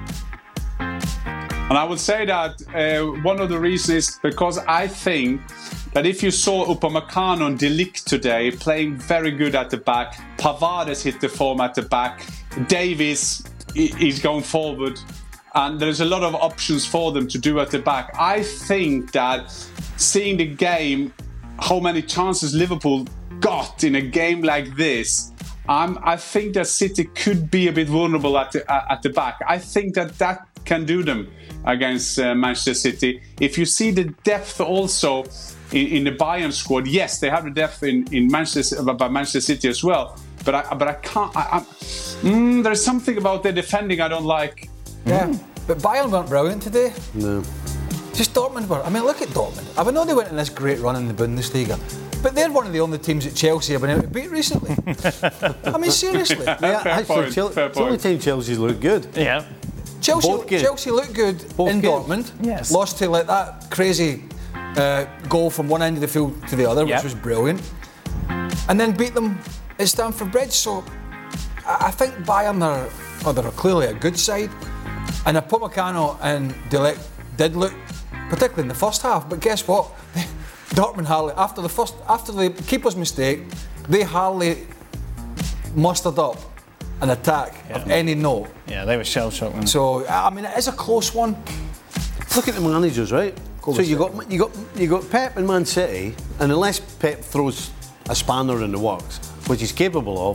Speaker 8: And I would say that uh, one of the reasons is because I think that if you saw Upamecano and De Ligt today playing very good at the back, Pavard has hit the form at the back, Davies is going forward, and there's a lot of options for them to do at the back. I think that seeing the game, how many chances Liverpool got in a game like this, um, I think that City could be a bit vulnerable at the, uh, at the back. I think that that can do them against uh, Manchester City. If you see the depth also in, in the Bayern squad, yes, they have the depth in, in Manchester, by Manchester City as well. But I, but I can't. I, I, mm, there's something about their defending I don't like.
Speaker 7: Yeah, mm. But Bayern weren't brilliant today.
Speaker 6: No.
Speaker 7: Just Dortmund were. I mean, look at Dortmund. I know they went on this great run in the Bundesliga, but they're one of the only teams that Chelsea have been able to beat recently. I mean, seriously.
Speaker 6: Yeah,
Speaker 8: fair
Speaker 6: actually,
Speaker 8: point,
Speaker 6: Chelsea,
Speaker 8: fair
Speaker 6: it's the only
Speaker 8: point.
Speaker 6: time Chelsea's looked good.
Speaker 5: Yeah.
Speaker 7: Chelsea,
Speaker 6: Both games.
Speaker 7: Chelsea looked good
Speaker 6: Both
Speaker 7: in
Speaker 6: games.
Speaker 7: Dortmund.
Speaker 5: Yes.
Speaker 7: Lost to like that crazy uh, goal from one end of the field to the other,
Speaker 5: Yep.
Speaker 7: which was brilliant, and then beat them at Stamford Bridge. So I, I think Bayern are, oh, they're clearly a good side, and Upamecano and De Ligt did look, particularly in the first half. But guess what? Dortmund hardly after the first after the keeper's mistake, they hardly mustered up an attack
Speaker 5: Yeah.
Speaker 7: of any note.
Speaker 5: Yeah, they were shell-shocked.
Speaker 7: So I mean, it is a close one.
Speaker 6: Look at the managers, right?
Speaker 7: Go
Speaker 6: so
Speaker 7: with
Speaker 6: you
Speaker 7: it.
Speaker 6: got you got you got Pep in Man City, and unless Pep throws a spanner in the works, which he's capable of,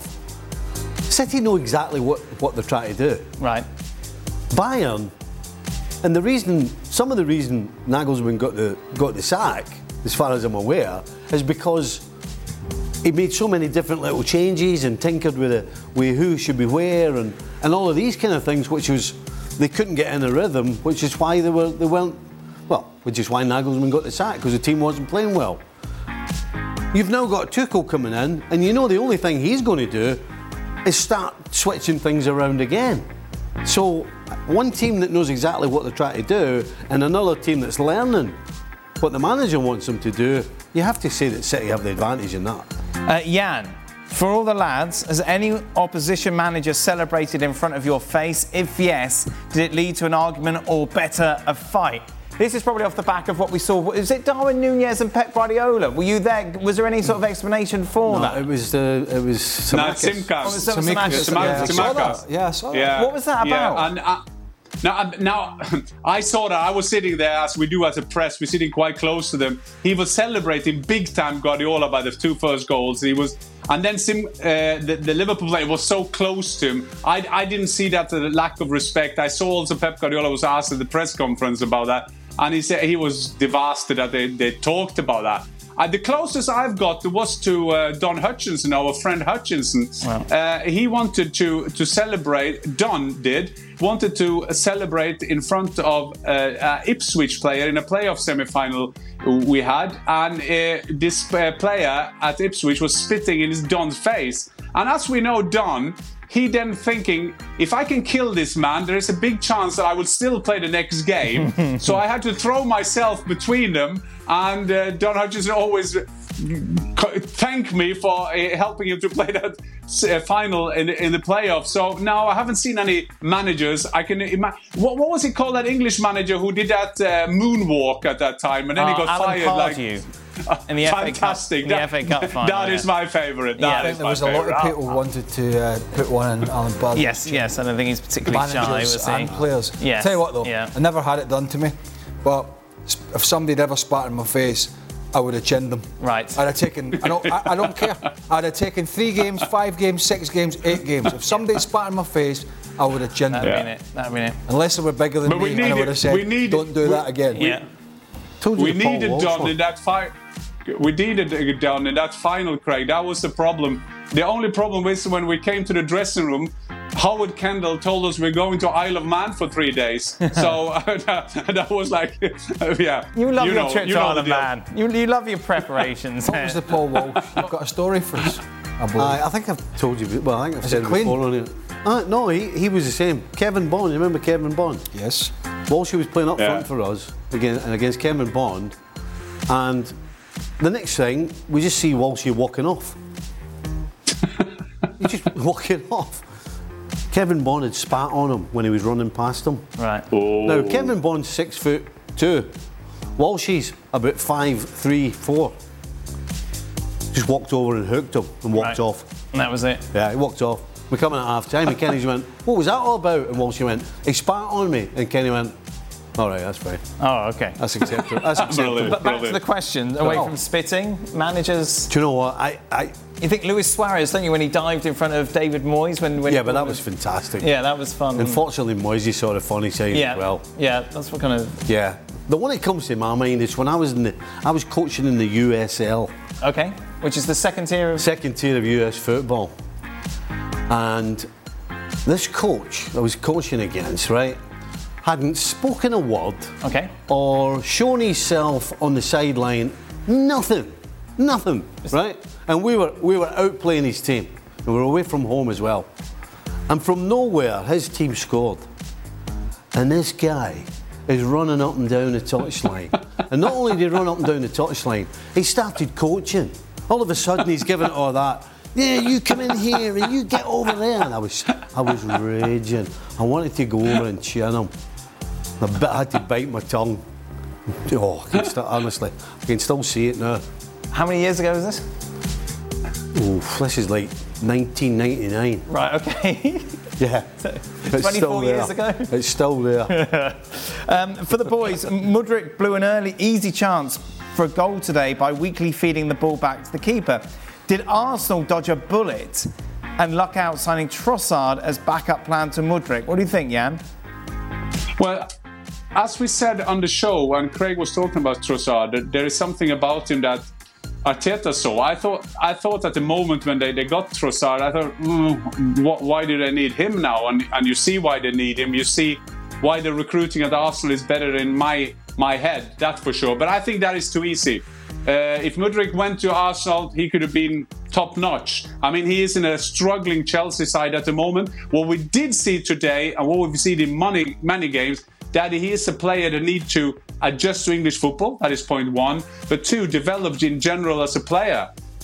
Speaker 6: City know exactly what, what they're trying to do.
Speaker 5: Right.
Speaker 6: Bayern, and the reason, some of the reason Nagelsmann got the got the sack, as far as I'm aware, is because he made so many different little changes and tinkered with it, with who should be where, and, and all of these kind of things, which was they couldn't get in a rhythm, which is why they were they weren't well, which is why Nagelsmann got the sack, because the team wasn't playing well. You've now got Tuchel coming in, and you know the only thing he's going to do is start switching things around again. So one team that knows exactly what they're trying to do, and another team that's learning what the manager wants them to do, you have to say that City have the advantage in that.
Speaker 5: Uh, Jan, For all the lads, has any opposition manager celebrated in front of your face? If yes, did it lead to an argument or better, a fight? This is probably off the back of what we saw. Is it Darwin Núñez and Pep Guardiola? Were you there? Was there any sort of explanation for
Speaker 6: no,
Speaker 5: that?
Speaker 6: it was uh, it was Tsimikas.
Speaker 8: No, Tsimikas.
Speaker 5: Oh, it was Tsimikas.
Speaker 8: Yeah,
Speaker 5: Yeah,
Speaker 8: Tsimikas.
Speaker 7: Yeah, I saw that.
Speaker 8: Yeah.
Speaker 5: What was that
Speaker 8: Yeah,
Speaker 5: about?
Speaker 8: and, uh, now, now, I saw that. I was sitting there, as we do as a press. We're sitting quite close to them. He was celebrating big time Guardiola by the two first goals. He was, and then Sim, uh, the, the Liverpool player was so close to him. I, I didn't see that uh, lack of respect. I saw also Pep Guardiola was asked at the press conference about that, and he said he was devastated that they, they talked about that. Uh, the closest I've got was to uh, Don Hutchinson, our friend Hutchinson.
Speaker 5: Wow.
Speaker 8: Uh, he wanted to to celebrate. Don did wanted to celebrate in front of uh, uh, Ipswich player in a playoff semi-final we had, and uh, this uh, player at Ipswich was spitting in his Don's face. And as we know, Don, he then thinking, if I can kill this man, there is a big chance that I will still play the next game. So I had to throw myself between them, and uh, Don Hutchinson always thank me for uh, helping him to play that uh, final in, in the playoffs. So now I haven't seen any managers. I can imagine. What, what was he called, that English manager who did that uh, moonwalk at that time, and then
Speaker 5: uh,
Speaker 8: he got
Speaker 5: Alan
Speaker 8: fired?
Speaker 5: Pardew.
Speaker 8: Like
Speaker 5: in the
Speaker 8: fantastic.
Speaker 5: F A Cup, the F A Cup final.
Speaker 8: That
Speaker 5: yeah.
Speaker 8: is my favourite.
Speaker 5: Yeah,
Speaker 8: That
Speaker 7: I think
Speaker 8: is
Speaker 7: there
Speaker 8: my
Speaker 7: was a lot
Speaker 8: favourite.
Speaker 7: of people wanted to uh, put one in Alan Pardew.
Speaker 5: Yes, yes, and I think he's particularly shy,
Speaker 7: Managers
Speaker 5: was he?
Speaker 7: and players.
Speaker 5: Yes.
Speaker 7: Tell you what though,
Speaker 5: Yeah.
Speaker 7: I never had it done to me, but if somebody had ever spat in my face, I would have chinned them.
Speaker 5: Right.
Speaker 7: I'd have taken. I don't. I, I don't care. I'd have taken three games, five games, six games, eight games. If somebody spat in my face, I would have chinned
Speaker 5: That'd
Speaker 7: them.
Speaker 5: mean it. That'd mean it.
Speaker 7: Unless they were bigger than
Speaker 8: But we
Speaker 7: me, and I
Speaker 8: needed-
Speaker 7: would have said,
Speaker 8: we needed-
Speaker 7: "Don't do
Speaker 8: we-
Speaker 7: that again."
Speaker 5: Yeah.
Speaker 6: Told you
Speaker 8: We
Speaker 6: the Paul
Speaker 8: needed
Speaker 6: Walsh
Speaker 8: Don
Speaker 6: one.
Speaker 8: in that fight. We needed it down in that final, Craig. That was the problem. The only problem was when we came to the dressing room, Howard Kendall told us we're going to Isle of Man for three days. So uh, that, that was like, uh, yeah.
Speaker 5: You love your
Speaker 8: know,
Speaker 5: trip
Speaker 8: you
Speaker 5: to
Speaker 8: know
Speaker 5: Isle
Speaker 8: the
Speaker 5: of
Speaker 8: deal.
Speaker 5: Man. You, you love your preparations.
Speaker 7: What was the Paul Walsh? You've got a story for us, I believe.
Speaker 6: I, I think I've told you. Well, I think I've
Speaker 7: Is
Speaker 6: said
Speaker 7: it
Speaker 6: it
Speaker 7: Queen?
Speaker 6: before on it. Uh, no, he, he was the same. Kevin Bond. You remember Kevin Bond?
Speaker 7: Yes.
Speaker 6: Walshy was playing up
Speaker 8: Yeah.
Speaker 6: front for us again and against Kevin Bond, and the next thing we just see Walshy walking off. He's just walking off. Kevin Bond had spat on him when he was running past him.
Speaker 5: Right.
Speaker 8: Oh.
Speaker 6: Now Kevin Bond's six foot two. Walshy's about five, three, four. Just walked over and hooked him and walked
Speaker 5: Right.
Speaker 6: off.
Speaker 5: And that was it.
Speaker 6: Yeah, he walked off. We come in at half time and Kenny went, what was that all about? And Walshy went, he spat on me. And Kenny went, all right, that's fine.
Speaker 5: Oh, okay.
Speaker 6: That's acceptable. That's acceptable.
Speaker 5: But back to the question, away from spitting, managers.
Speaker 6: Do you know what? I, I
Speaker 5: You think Luis Suarez, don't you, when he dived in front of David Moyes? When, when
Speaker 6: yeah, but that was fantastic.
Speaker 5: Yeah, that was fun.
Speaker 6: Unfortunately, Moisey saw the funny side
Speaker 5: yeah.
Speaker 6: as well.
Speaker 5: Yeah, that's what kind of.
Speaker 6: Yeah. The one that comes to my mind is when I was in the, I was coaching in the U S L.
Speaker 5: Okay. Which is the second tier of.
Speaker 6: Second tier of U S football. And this coach I was coaching against, right, hadn't spoken a word.
Speaker 5: Okay.
Speaker 6: Or shown himself on the sideline. Nothing. Nothing. Right? And we were we were outplaying his team. And we were away from home as well. And from nowhere, his team scored. And this guy is running up and down the touchline. And not only did he run up and down the touchline, he started coaching. All of a sudden, he's giving it all that. Yeah, you come in here and you get over there. And I was, I was raging. I wanted to go over and chin him. I, bit, I had to bite my tongue. Oh, I can still, honestly, I can still see it now.
Speaker 5: How many years ago was this?
Speaker 6: Oh, this is like nineteen ninety-nine.
Speaker 5: Right, okay.
Speaker 6: Yeah. It's
Speaker 5: twenty-four
Speaker 6: still there.
Speaker 5: years ago?
Speaker 6: It's still there.
Speaker 5: um, for the boys, Mudryk blew an early, easy chance for a goal today by weakly feeding the ball back to the keeper. Did Arsenal dodge a bullet and luck out signing Trossard as backup plan to Mudryk? What do you think, Jan?
Speaker 8: Well, as we said on the show when Craig was talking about Trossard, that there is something about him that Arteta saw. I thought I thought at the moment when they, they got Trossard, I thought, mm, what, why do they need him now? And, and you see why they need him. You see why the recruiting at Arsenal is better in my my head, that's for sure. But I think that is too easy. Uh, if Mudryk went to Arsenal, he could have been top-notch. I mean, he is in a struggling Chelsea side at the moment. What we did see today, and what we've seen in many, many games, that he is a player that needs to adjust to English football. That is point one. But two, developed in general as a player.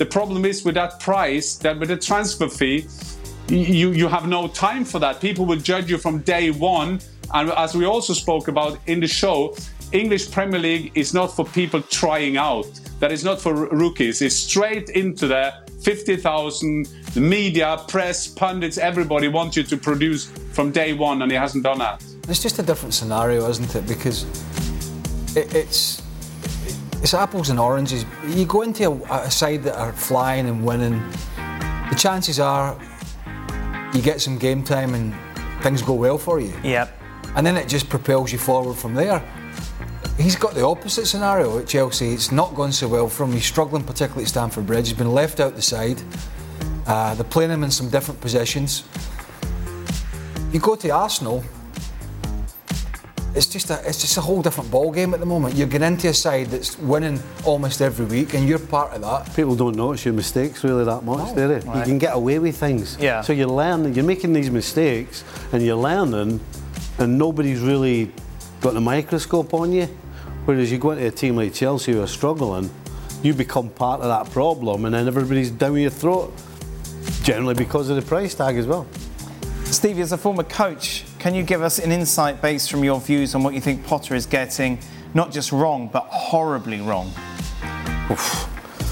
Speaker 8: The problem is with that price, that with the transfer fee, you, you have no time for that. People will judge you from day one. And as we also spoke about in the show, English Premier League is not for people trying out. That is not for rookies. It's straight into there. fifty thousand, the media, press, pundits, everybody wants you to produce from day one, and he hasn't done that.
Speaker 7: It's just a different scenario, isn't it? Because it, it's it's apples and oranges. You go into a, a side that are flying and winning, the chances are you get some game time and things go well for you.
Speaker 5: Yep.
Speaker 7: And then it just propels you forward from there. He's got the opposite scenario at Chelsea. It's not gone so well for him. He's struggling, particularly at Stamford Bridge. He's been left out the side. Uh, they're playing him in some different positions. You go to Arsenal, it's just a it's just a whole different ball game at the moment. You're getting into a side that's winning almost every week, and you're part of that.
Speaker 6: People don't notice your mistakes really that much,
Speaker 7: No.
Speaker 6: do they?
Speaker 7: Right.
Speaker 6: You can get away with things.
Speaker 5: Yeah.
Speaker 6: So you're learning, you're making these mistakes, and you're learning, and nobody's really got a microscope on you. Whereas you go into a team like Chelsea who are struggling, you become part of that problem, and then everybody's down your throat, generally because of the price tag as well.
Speaker 5: Stevie, as a former coach, can you give us an insight based from your views on what you think Potter is getting, not just wrong, but horribly wrong?
Speaker 6: Oof.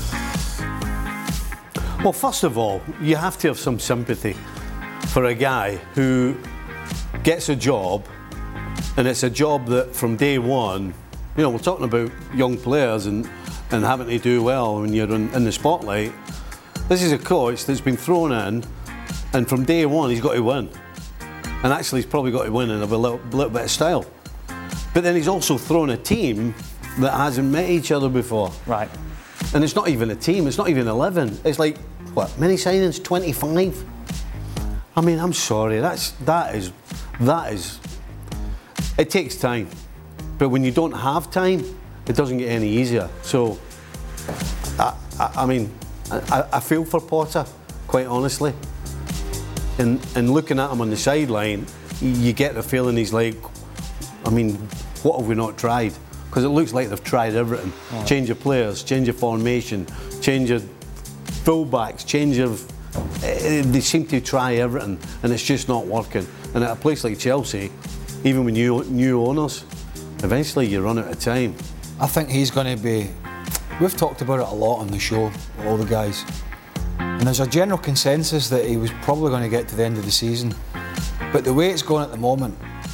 Speaker 6: Well, first of all, you have to have some sympathy for a guy who gets a job, and it's a job that from day one, you know, we're talking about young players and, and having to do well when you're in, in the spotlight. This is a coach that's been thrown in, and from day one he's got to win. And actually he's probably got to win in a little, little bit of style. But then he's also thrown a team that hasn't met each other before.
Speaker 5: Right.
Speaker 6: And it's not even a team, it's not even eleven. It's like, what, many signings? twenty-five? I mean, I'm sorry, that's, that is, that is, it takes time. But when you don't have time, it doesn't get any easier. So, I, I, I mean, I, I feel for Potter, quite honestly. And, and looking at him on the sideline, you get the feeling he's like, I mean, what have we not tried? Because it looks like they've tried everything. Right. Change of players, change of formation, change of fullbacks, change of... Uh, they seem to try everything, and it's just not working. And at a place like Chelsea, even with new, new owners, eventually you run out of time.
Speaker 7: I think he's going to be... We've talked about it a lot on the show, all the guys. And there's a general consensus that he was probably going to get to the end of the season. But the way it's going at the moment,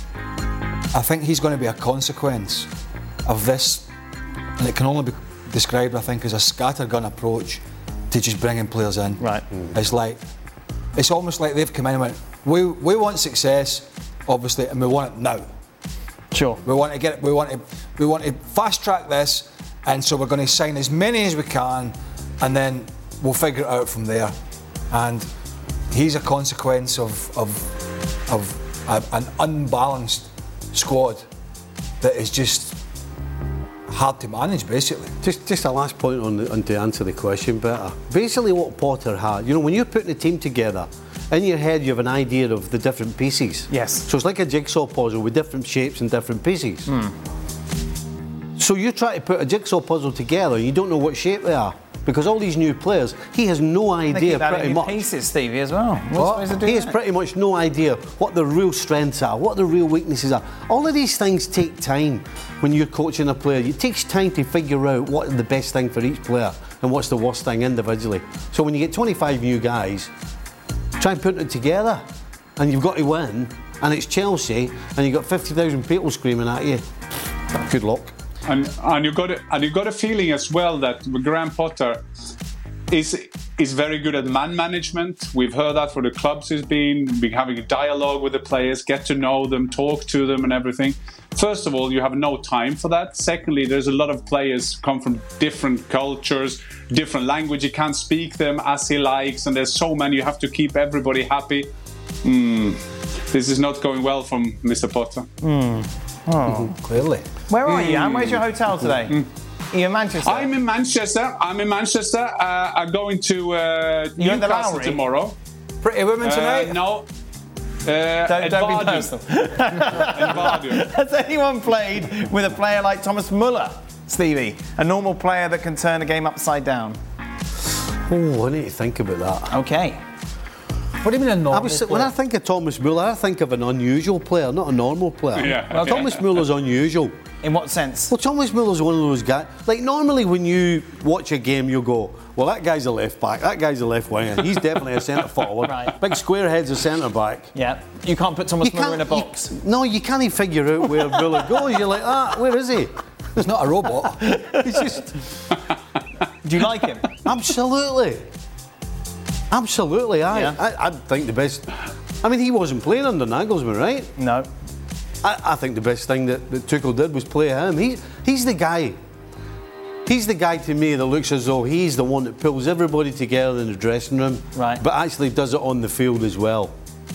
Speaker 7: I think he's going to be a consequence of this, and it can only be described, I think, as a scattergun approach to just bringing players in.
Speaker 5: Right.
Speaker 7: Mm. It's like, it's almost like they've come in and went, we, we want success, obviously, and we want it now.
Speaker 5: Sure.
Speaker 7: We want to get it, we want to, we want to fast track this, and so we're going to sign as many as we can, and then we'll figure it out from there. And he's a consequence of of, of a, an unbalanced squad that is just hard to manage, basically.
Speaker 6: Just just a last point on, the, on to answer the question better. Basically what Potter had, you know, when you're putting a team together, in your head you have an idea of the different pieces.
Speaker 5: Yes.
Speaker 6: So it's like a jigsaw puzzle with different shapes and different pieces.
Speaker 5: Mm.
Speaker 6: So you try to put a jigsaw puzzle together and you don't know what shape they are. Because all these new players, he has no idea pretty much.
Speaker 5: Pieces, Stevie, as well.
Speaker 6: What? He has pretty much no idea what the real strengths are, what the real weaknesses are. All of these things take time when you're coaching a player. It takes time to figure out what is the best thing for each player and what's the worst thing individually. So when you get twenty-five new guys, try and put it together, and you've got to win, and it's Chelsea, and you've got fifty thousand people screaming at you. Good luck.
Speaker 8: And, and you got a, and you got a feeling as well that Graham Potter is is very good at man management. We've heard that for the clubs he's been, been having a dialogue with the players, get to know them, talk to them and everything. First of all, you have no time for that. Secondly, there's a lot of players come from different cultures, different language. He can't speak them as he likes, and there's so many. You have to keep everybody happy. Mm, this is not going well from Mister Potter.
Speaker 5: Mm. Oh.
Speaker 7: Mm-hmm. Clearly.
Speaker 5: Where are you, Anne? Where's your hotel today? Mm. Are you in Manchester?
Speaker 8: I'm in Manchester. I'm in Manchester. Uh, I'm going to uh, Newcastle tomorrow.
Speaker 7: Pretty women tonight?
Speaker 8: Uh, no. Uh,
Speaker 5: don't don't be personal. Has anyone played with a player like Thomas Muller, Stevie? A normal player that can turn a game upside down?
Speaker 6: Oh, I need to think about that.
Speaker 5: Okay.
Speaker 7: What do you mean a normal
Speaker 6: I was,
Speaker 7: player?
Speaker 6: When I think of Thomas Muller, I think of an unusual player, not a normal player.
Speaker 8: Yeah.
Speaker 6: Well, Thomas Muller's unusual.
Speaker 5: In what sense?
Speaker 6: Well, Thomas Muller's one of those guys. Like, normally when you watch a game, you go, well, that guy's a left back, that guy's a left winger, he's definitely a centre forward.
Speaker 5: Right.
Speaker 6: Big square head's a centre back.
Speaker 5: Yeah. You can't put Thomas
Speaker 6: You
Speaker 5: Muller in a
Speaker 6: can't-
Speaker 5: box.
Speaker 6: you- no, you can't even figure out where Muller goes. You're like, ah, where is he?
Speaker 7: He's not a robot.
Speaker 6: He's just.
Speaker 5: Do you like him?
Speaker 6: Absolutely. Absolutely, I,
Speaker 5: Yeah.
Speaker 6: I, I think the best. I mean, he wasn't playing under Nagelsmann, right?
Speaker 5: No.
Speaker 6: I, I think the best thing that, that Tuchel did was play him. He, he's the guy. He's the guy to me that looks as though he's the one that pulls everybody together in the dressing room,
Speaker 5: Right.
Speaker 6: but actually does it on the field as well.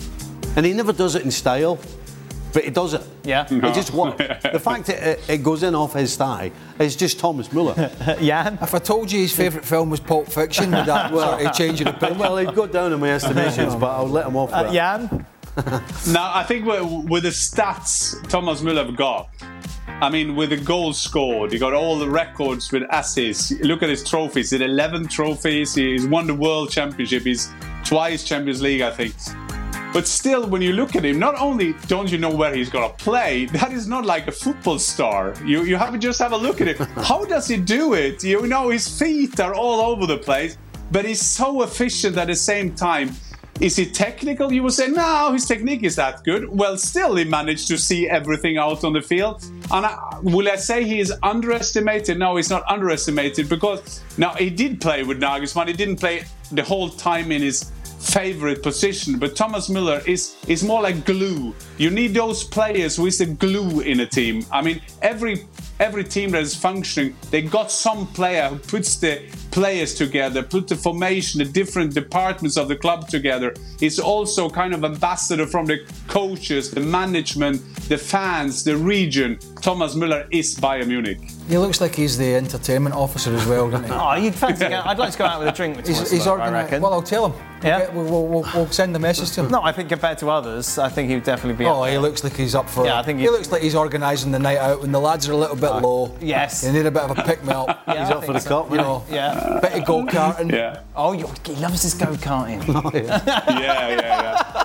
Speaker 6: And he never does it in style, but he does it.
Speaker 5: Yeah.
Speaker 6: It just works. The fact that it, it goes in off his thigh is just Thomas Muller.
Speaker 5: Jan?
Speaker 7: If I told you his favourite film was Pulp Fiction, would that sort of change your opinion?
Speaker 6: Well, he'd go down in my estimations, but I'll let him off
Speaker 5: Uh,
Speaker 6: that.
Speaker 5: Jan?
Speaker 8: Now, I think with, with the stats Thomas Müller got, I mean, with the goals scored, he got all the records with assists. Look at his trophies. He had eleven trophies. He's won the World Championship. He's twice Champions League, I think. But still, when you look at him, not only don't you know where he's going to play, that is not like a football star. You you have to just have a look at it. How does he do it? You know, his feet are all over the place, but he's so efficient at the same time. Is he technical? You would say, no, his technique is that good. Well, still, he managed to see everything out on the field. And I, will I say he is underestimated? No, he's not underestimated because now he did play with Nagelsmann. He didn't play the whole time in his favorite position, but Thomas Müller is is more like glue. You need those players who is the glue in a team. I mean, every every team that is functioning, they got some player who puts the players together, put the formation, the different departments of the club together. He's also kind of ambassador from the coaches, the management, the fans, the region. Thomas Müller is Bayern Munich.
Speaker 7: He looks like he's the entertainment officer as well, doesn't he?
Speaker 5: Oh, you'd fancy going, I'd like to go out with a drink with
Speaker 7: He's,
Speaker 5: Thomas
Speaker 7: he's
Speaker 5: Müller, I
Speaker 7: organised.
Speaker 5: reckon.
Speaker 7: Well, I'll tell him.
Speaker 5: Yeah?
Speaker 7: We'll, we'll, we'll, we'll send the message to him.
Speaker 5: No, I think compared to others, I think he would definitely be
Speaker 7: Oh,
Speaker 5: up
Speaker 7: he
Speaker 5: there.
Speaker 7: looks like he's up for
Speaker 5: Yeah,
Speaker 7: it.
Speaker 5: I think
Speaker 7: he
Speaker 5: he-
Speaker 7: looks like he's organising the night out when the lads are a little bit low.
Speaker 5: Yes.
Speaker 7: They need a bit of a pick-me-up.
Speaker 5: Yeah,
Speaker 6: He's
Speaker 5: I
Speaker 6: up for
Speaker 5: think
Speaker 6: the
Speaker 5: so.
Speaker 6: cup,
Speaker 7: You
Speaker 6: man.
Speaker 7: know,
Speaker 5: Yeah.
Speaker 7: bit of go-karting.
Speaker 8: Yeah.
Speaker 5: Oh, you, he loves his go-karting.
Speaker 8: Yeah, yeah, yeah.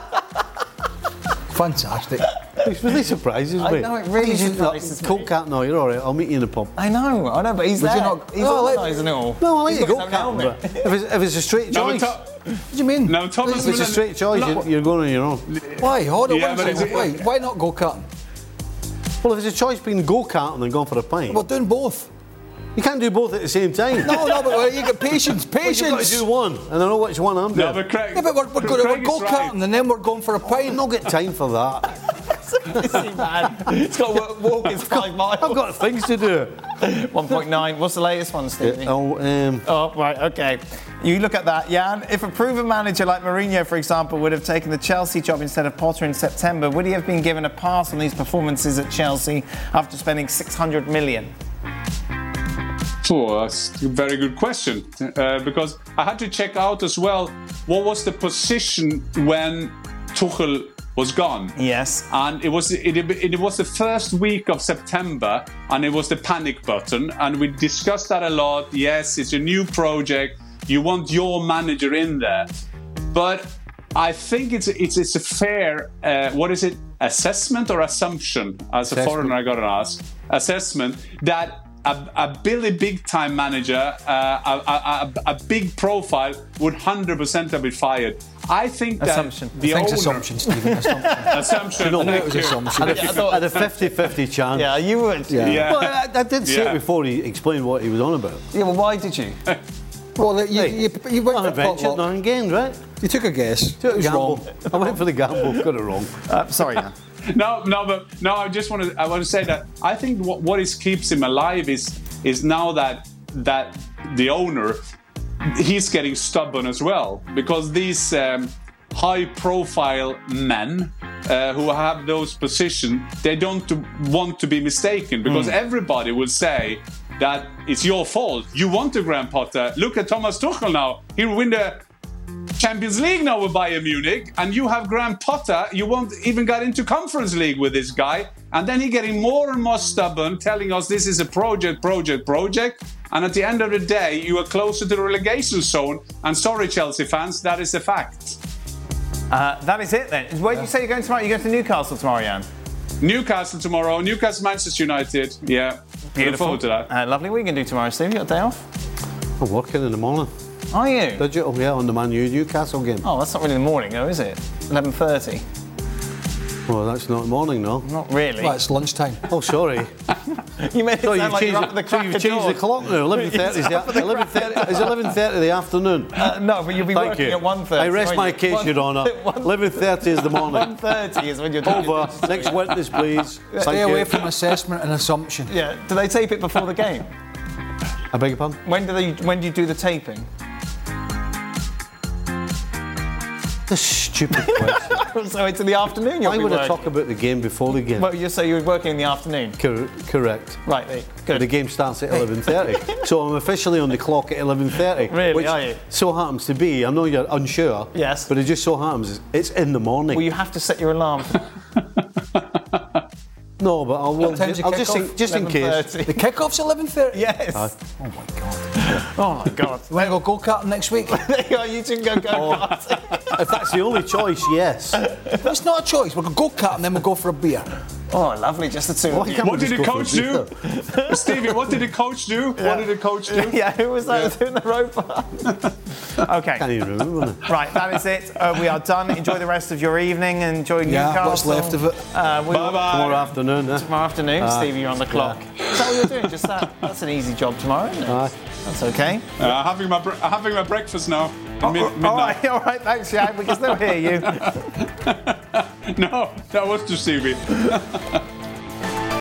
Speaker 7: Fantastic.
Speaker 6: It really surprises me.
Speaker 5: I know, it really surprises me.
Speaker 6: Cold cat, no, you're all right. I'll meet you in the pub.
Speaker 5: I know, I know, but he's
Speaker 7: Would
Speaker 5: there.
Speaker 7: you not-
Speaker 5: He's
Speaker 7: Oh, let-
Speaker 5: organising it all.
Speaker 6: No, I like
Speaker 5: He's
Speaker 6: to
Speaker 5: got
Speaker 6: go
Speaker 5: his own
Speaker 6: karting, but
Speaker 5: helmet.
Speaker 6: if it's, if it's a straight
Speaker 8: No, but
Speaker 6: choice,
Speaker 8: to-
Speaker 7: What do you mean?
Speaker 8: Now, Thomas
Speaker 6: if it's a
Speaker 8: Müller-
Speaker 6: straight choice,
Speaker 8: No.
Speaker 6: you're, you're going on your own.
Speaker 7: Why? Hold on
Speaker 8: Yeah,
Speaker 7: one
Speaker 8: but
Speaker 7: second.
Speaker 8: it's-
Speaker 7: Why? Why not go-karting?
Speaker 6: Well, if it's a choice between go-karting and going for a pint,
Speaker 7: We're doing both.
Speaker 6: you can't do both at the same time.
Speaker 7: No, no, but well, you get patience.
Speaker 6: Well, you've got
Speaker 7: Patience.
Speaker 6: to do one, and I know which one I'm
Speaker 8: No,
Speaker 6: doing.
Speaker 8: but Craig,
Speaker 7: Yeah, but we're, we're,
Speaker 8: but
Speaker 7: going, we're
Speaker 8: Craig is
Speaker 7: go-karting
Speaker 8: right.
Speaker 7: and then we're going for a
Speaker 6: I've
Speaker 7: pint.
Speaker 6: not got time for that.
Speaker 5: Busy man. He's got to walk, walk his five miles.
Speaker 6: I've got things to do.
Speaker 5: one point nine. What's the latest one, Stevie?
Speaker 6: Oh, um,
Speaker 5: Oh, right, okay. You look at that, Jan. If a proven manager like Mourinho, for example, would have taken the Chelsea job instead of Potter in September, would he have been given a pass on these performances at Chelsea after spending six hundred million?
Speaker 8: Oh, that's a very good question. Uh, because I had to check out as well what was the position when Tuchel was gone.
Speaker 5: Yes.
Speaker 8: And it was it, it was the first week of September, and it was the panic button. And we discussed that a lot. Yes, it's a new project. You want your manager in there, but I think it's it's it's a fair uh, what is it assessment or assumption as a
Speaker 6: Assessment.
Speaker 8: foreigner I got to ask assessment that. A, a Billy big time manager, uh, a, a, a, a big profile would one hundred percent have been fired. I think that
Speaker 5: Assumption.
Speaker 8: the
Speaker 7: Thanks,
Speaker 8: owner,
Speaker 7: assumption, Stephen. Assumption.
Speaker 8: assumption.
Speaker 6: No,
Speaker 7: I knew
Speaker 8: thank
Speaker 7: it was
Speaker 8: you.
Speaker 7: assumption.
Speaker 6: At a, at a fifty-fifty chance.
Speaker 5: Yeah, you would.
Speaker 6: Yeah.
Speaker 8: Yeah.
Speaker 6: Well, I, I did say
Speaker 8: Yeah.
Speaker 6: it before he explained what he was on about.
Speaker 5: Yeah, well, why did you?
Speaker 7: Well, you,
Speaker 6: Hey,
Speaker 7: you, you went
Speaker 6: Nothing
Speaker 7: for
Speaker 6: ventured,
Speaker 7: potluck.
Speaker 6: nothing gained, right?
Speaker 7: You took a guess.
Speaker 6: Took
Speaker 7: It
Speaker 6: a
Speaker 7: was
Speaker 6: gamble.
Speaker 7: wrong.
Speaker 6: I went for the gamble, got it wrong.
Speaker 5: Uh, sorry, Jan.
Speaker 8: No, no, but no. I just want to. I want to say that I think what what is keeps him alive is is now that that the owner he's getting stubborn as well, because these um, high-profile men uh, who have those positions, they don't want to be mistaken, because everybody will say that it's your fault. You want to Graham Potter. Look at Thomas Tuchel now. He'll win the Champions League now with Bayern Munich, and you have Graham Potter. You won't even get into Conference League with this guy, and then he getting more and more stubborn, telling us this is a project, project, project. And at the end of the day, you are closer to the relegation zone. And sorry, Chelsea fans, that is a fact.
Speaker 5: Uh, that is it then. Where did you say you're going tomorrow? You're going to Newcastle tomorrow, Jan?
Speaker 8: Newcastle tomorrow. Newcastle, Manchester United. Yeah.
Speaker 5: Beautiful.
Speaker 8: Look forward to that.
Speaker 5: Uh, lovely. What are you going to do tomorrow, Steve? You got a day off?
Speaker 6: I'm working in the morning.
Speaker 5: Are you?
Speaker 6: Digital, yeah, on the Man U Newcastle game.
Speaker 5: Oh, that's not really the morning, though, is it? eleven thirty.
Speaker 6: Well, that's not morning, no.
Speaker 5: Not really.
Speaker 7: Well, it's lunchtime.
Speaker 6: Oh, sorry.
Speaker 5: You made it
Speaker 6: so
Speaker 5: sound
Speaker 6: you've
Speaker 5: like
Speaker 6: changed,
Speaker 5: you're up at the
Speaker 6: so
Speaker 5: crack
Speaker 6: you've
Speaker 5: of
Speaker 6: changed
Speaker 5: dawn.
Speaker 6: the clock now. eleven thirty is, the, eleven thirty, is eleven thirty the afternoon?
Speaker 5: Uh, no, but you'll be
Speaker 6: Thank
Speaker 5: working
Speaker 6: you.
Speaker 5: at one thirty.
Speaker 6: I rest my
Speaker 5: you?
Speaker 6: case,
Speaker 5: One,
Speaker 6: Your Honour. eleven thirty is the morning.
Speaker 5: one thirty is when you're doing
Speaker 6: Over. Next witness, please.
Speaker 7: Stay
Speaker 6: Thank
Speaker 7: away
Speaker 6: you.
Speaker 7: from assessment and assumption.
Speaker 5: Yeah. Do they tape it before the game?
Speaker 6: I beg your pardon?
Speaker 5: When do they? When do you do the taping?
Speaker 6: The stupid question.
Speaker 5: So it's in the afternoon. You'll
Speaker 6: Why
Speaker 5: be
Speaker 6: would I
Speaker 5: working.
Speaker 6: talk about the game before the game?
Speaker 5: Well, you say you're working in the afternoon.
Speaker 6: Cor- correct.
Speaker 5: Right, there. Good.
Speaker 6: The game starts at eleven thirty. So I'm officially on the clock at eleven thirty.
Speaker 5: Really,
Speaker 6: which
Speaker 5: are you?
Speaker 6: so happens to be, I know you're unsure.
Speaker 5: Yes.
Speaker 6: But it just so happens it's in the morning.
Speaker 5: Well, you have to set your alarm.
Speaker 6: No, but I will.
Speaker 7: What time's
Speaker 6: Ju-
Speaker 7: the
Speaker 6: I'll just,
Speaker 7: kick-off?
Speaker 6: in, just in case.
Speaker 7: The kick-off's eleven thirty?
Speaker 5: Yes.
Speaker 6: Uh,
Speaker 7: Oh my God.
Speaker 5: Oh my God.
Speaker 7: You want to go go-karting next week?
Speaker 5: There you are. You two can go go karting.
Speaker 6: If that's the only choice, yes.
Speaker 7: That's not a choice. We'll go go-karting, then we'll go for a beer.
Speaker 5: Oh, lovely. Just the two of you.
Speaker 8: What did the coach do? Stevie, what did the coach do?
Speaker 5: Yeah.
Speaker 8: What did the coach do?
Speaker 5: Yeah, who was that
Speaker 8: Yeah.
Speaker 5: doing the rope? Okay.
Speaker 6: Can't even remember now.
Speaker 5: Right, that is it. Uh, we are done. Enjoy the rest of your evening. Enjoy
Speaker 7: Yeah,
Speaker 5: Newcastle.
Speaker 7: what's left of it.
Speaker 5: Uh, we will-
Speaker 8: Bye-bye.
Speaker 6: Tomorrow afternoon, eh?
Speaker 5: Tomorrow afternoon,
Speaker 6: Uh,
Speaker 5: Stevie, you're on the clock. Is that what you're doing? Just that? That's an easy job tomorrow, isn't it?
Speaker 6: Aye.
Speaker 5: That's okay.
Speaker 8: Uh, having my bre- having my breakfast now.
Speaker 5: Oh,
Speaker 8: Mid-
Speaker 5: all
Speaker 8: midnight.
Speaker 5: right, all right. Thanks, Shad. We can still hear you.
Speaker 8: No, that was to Stevie.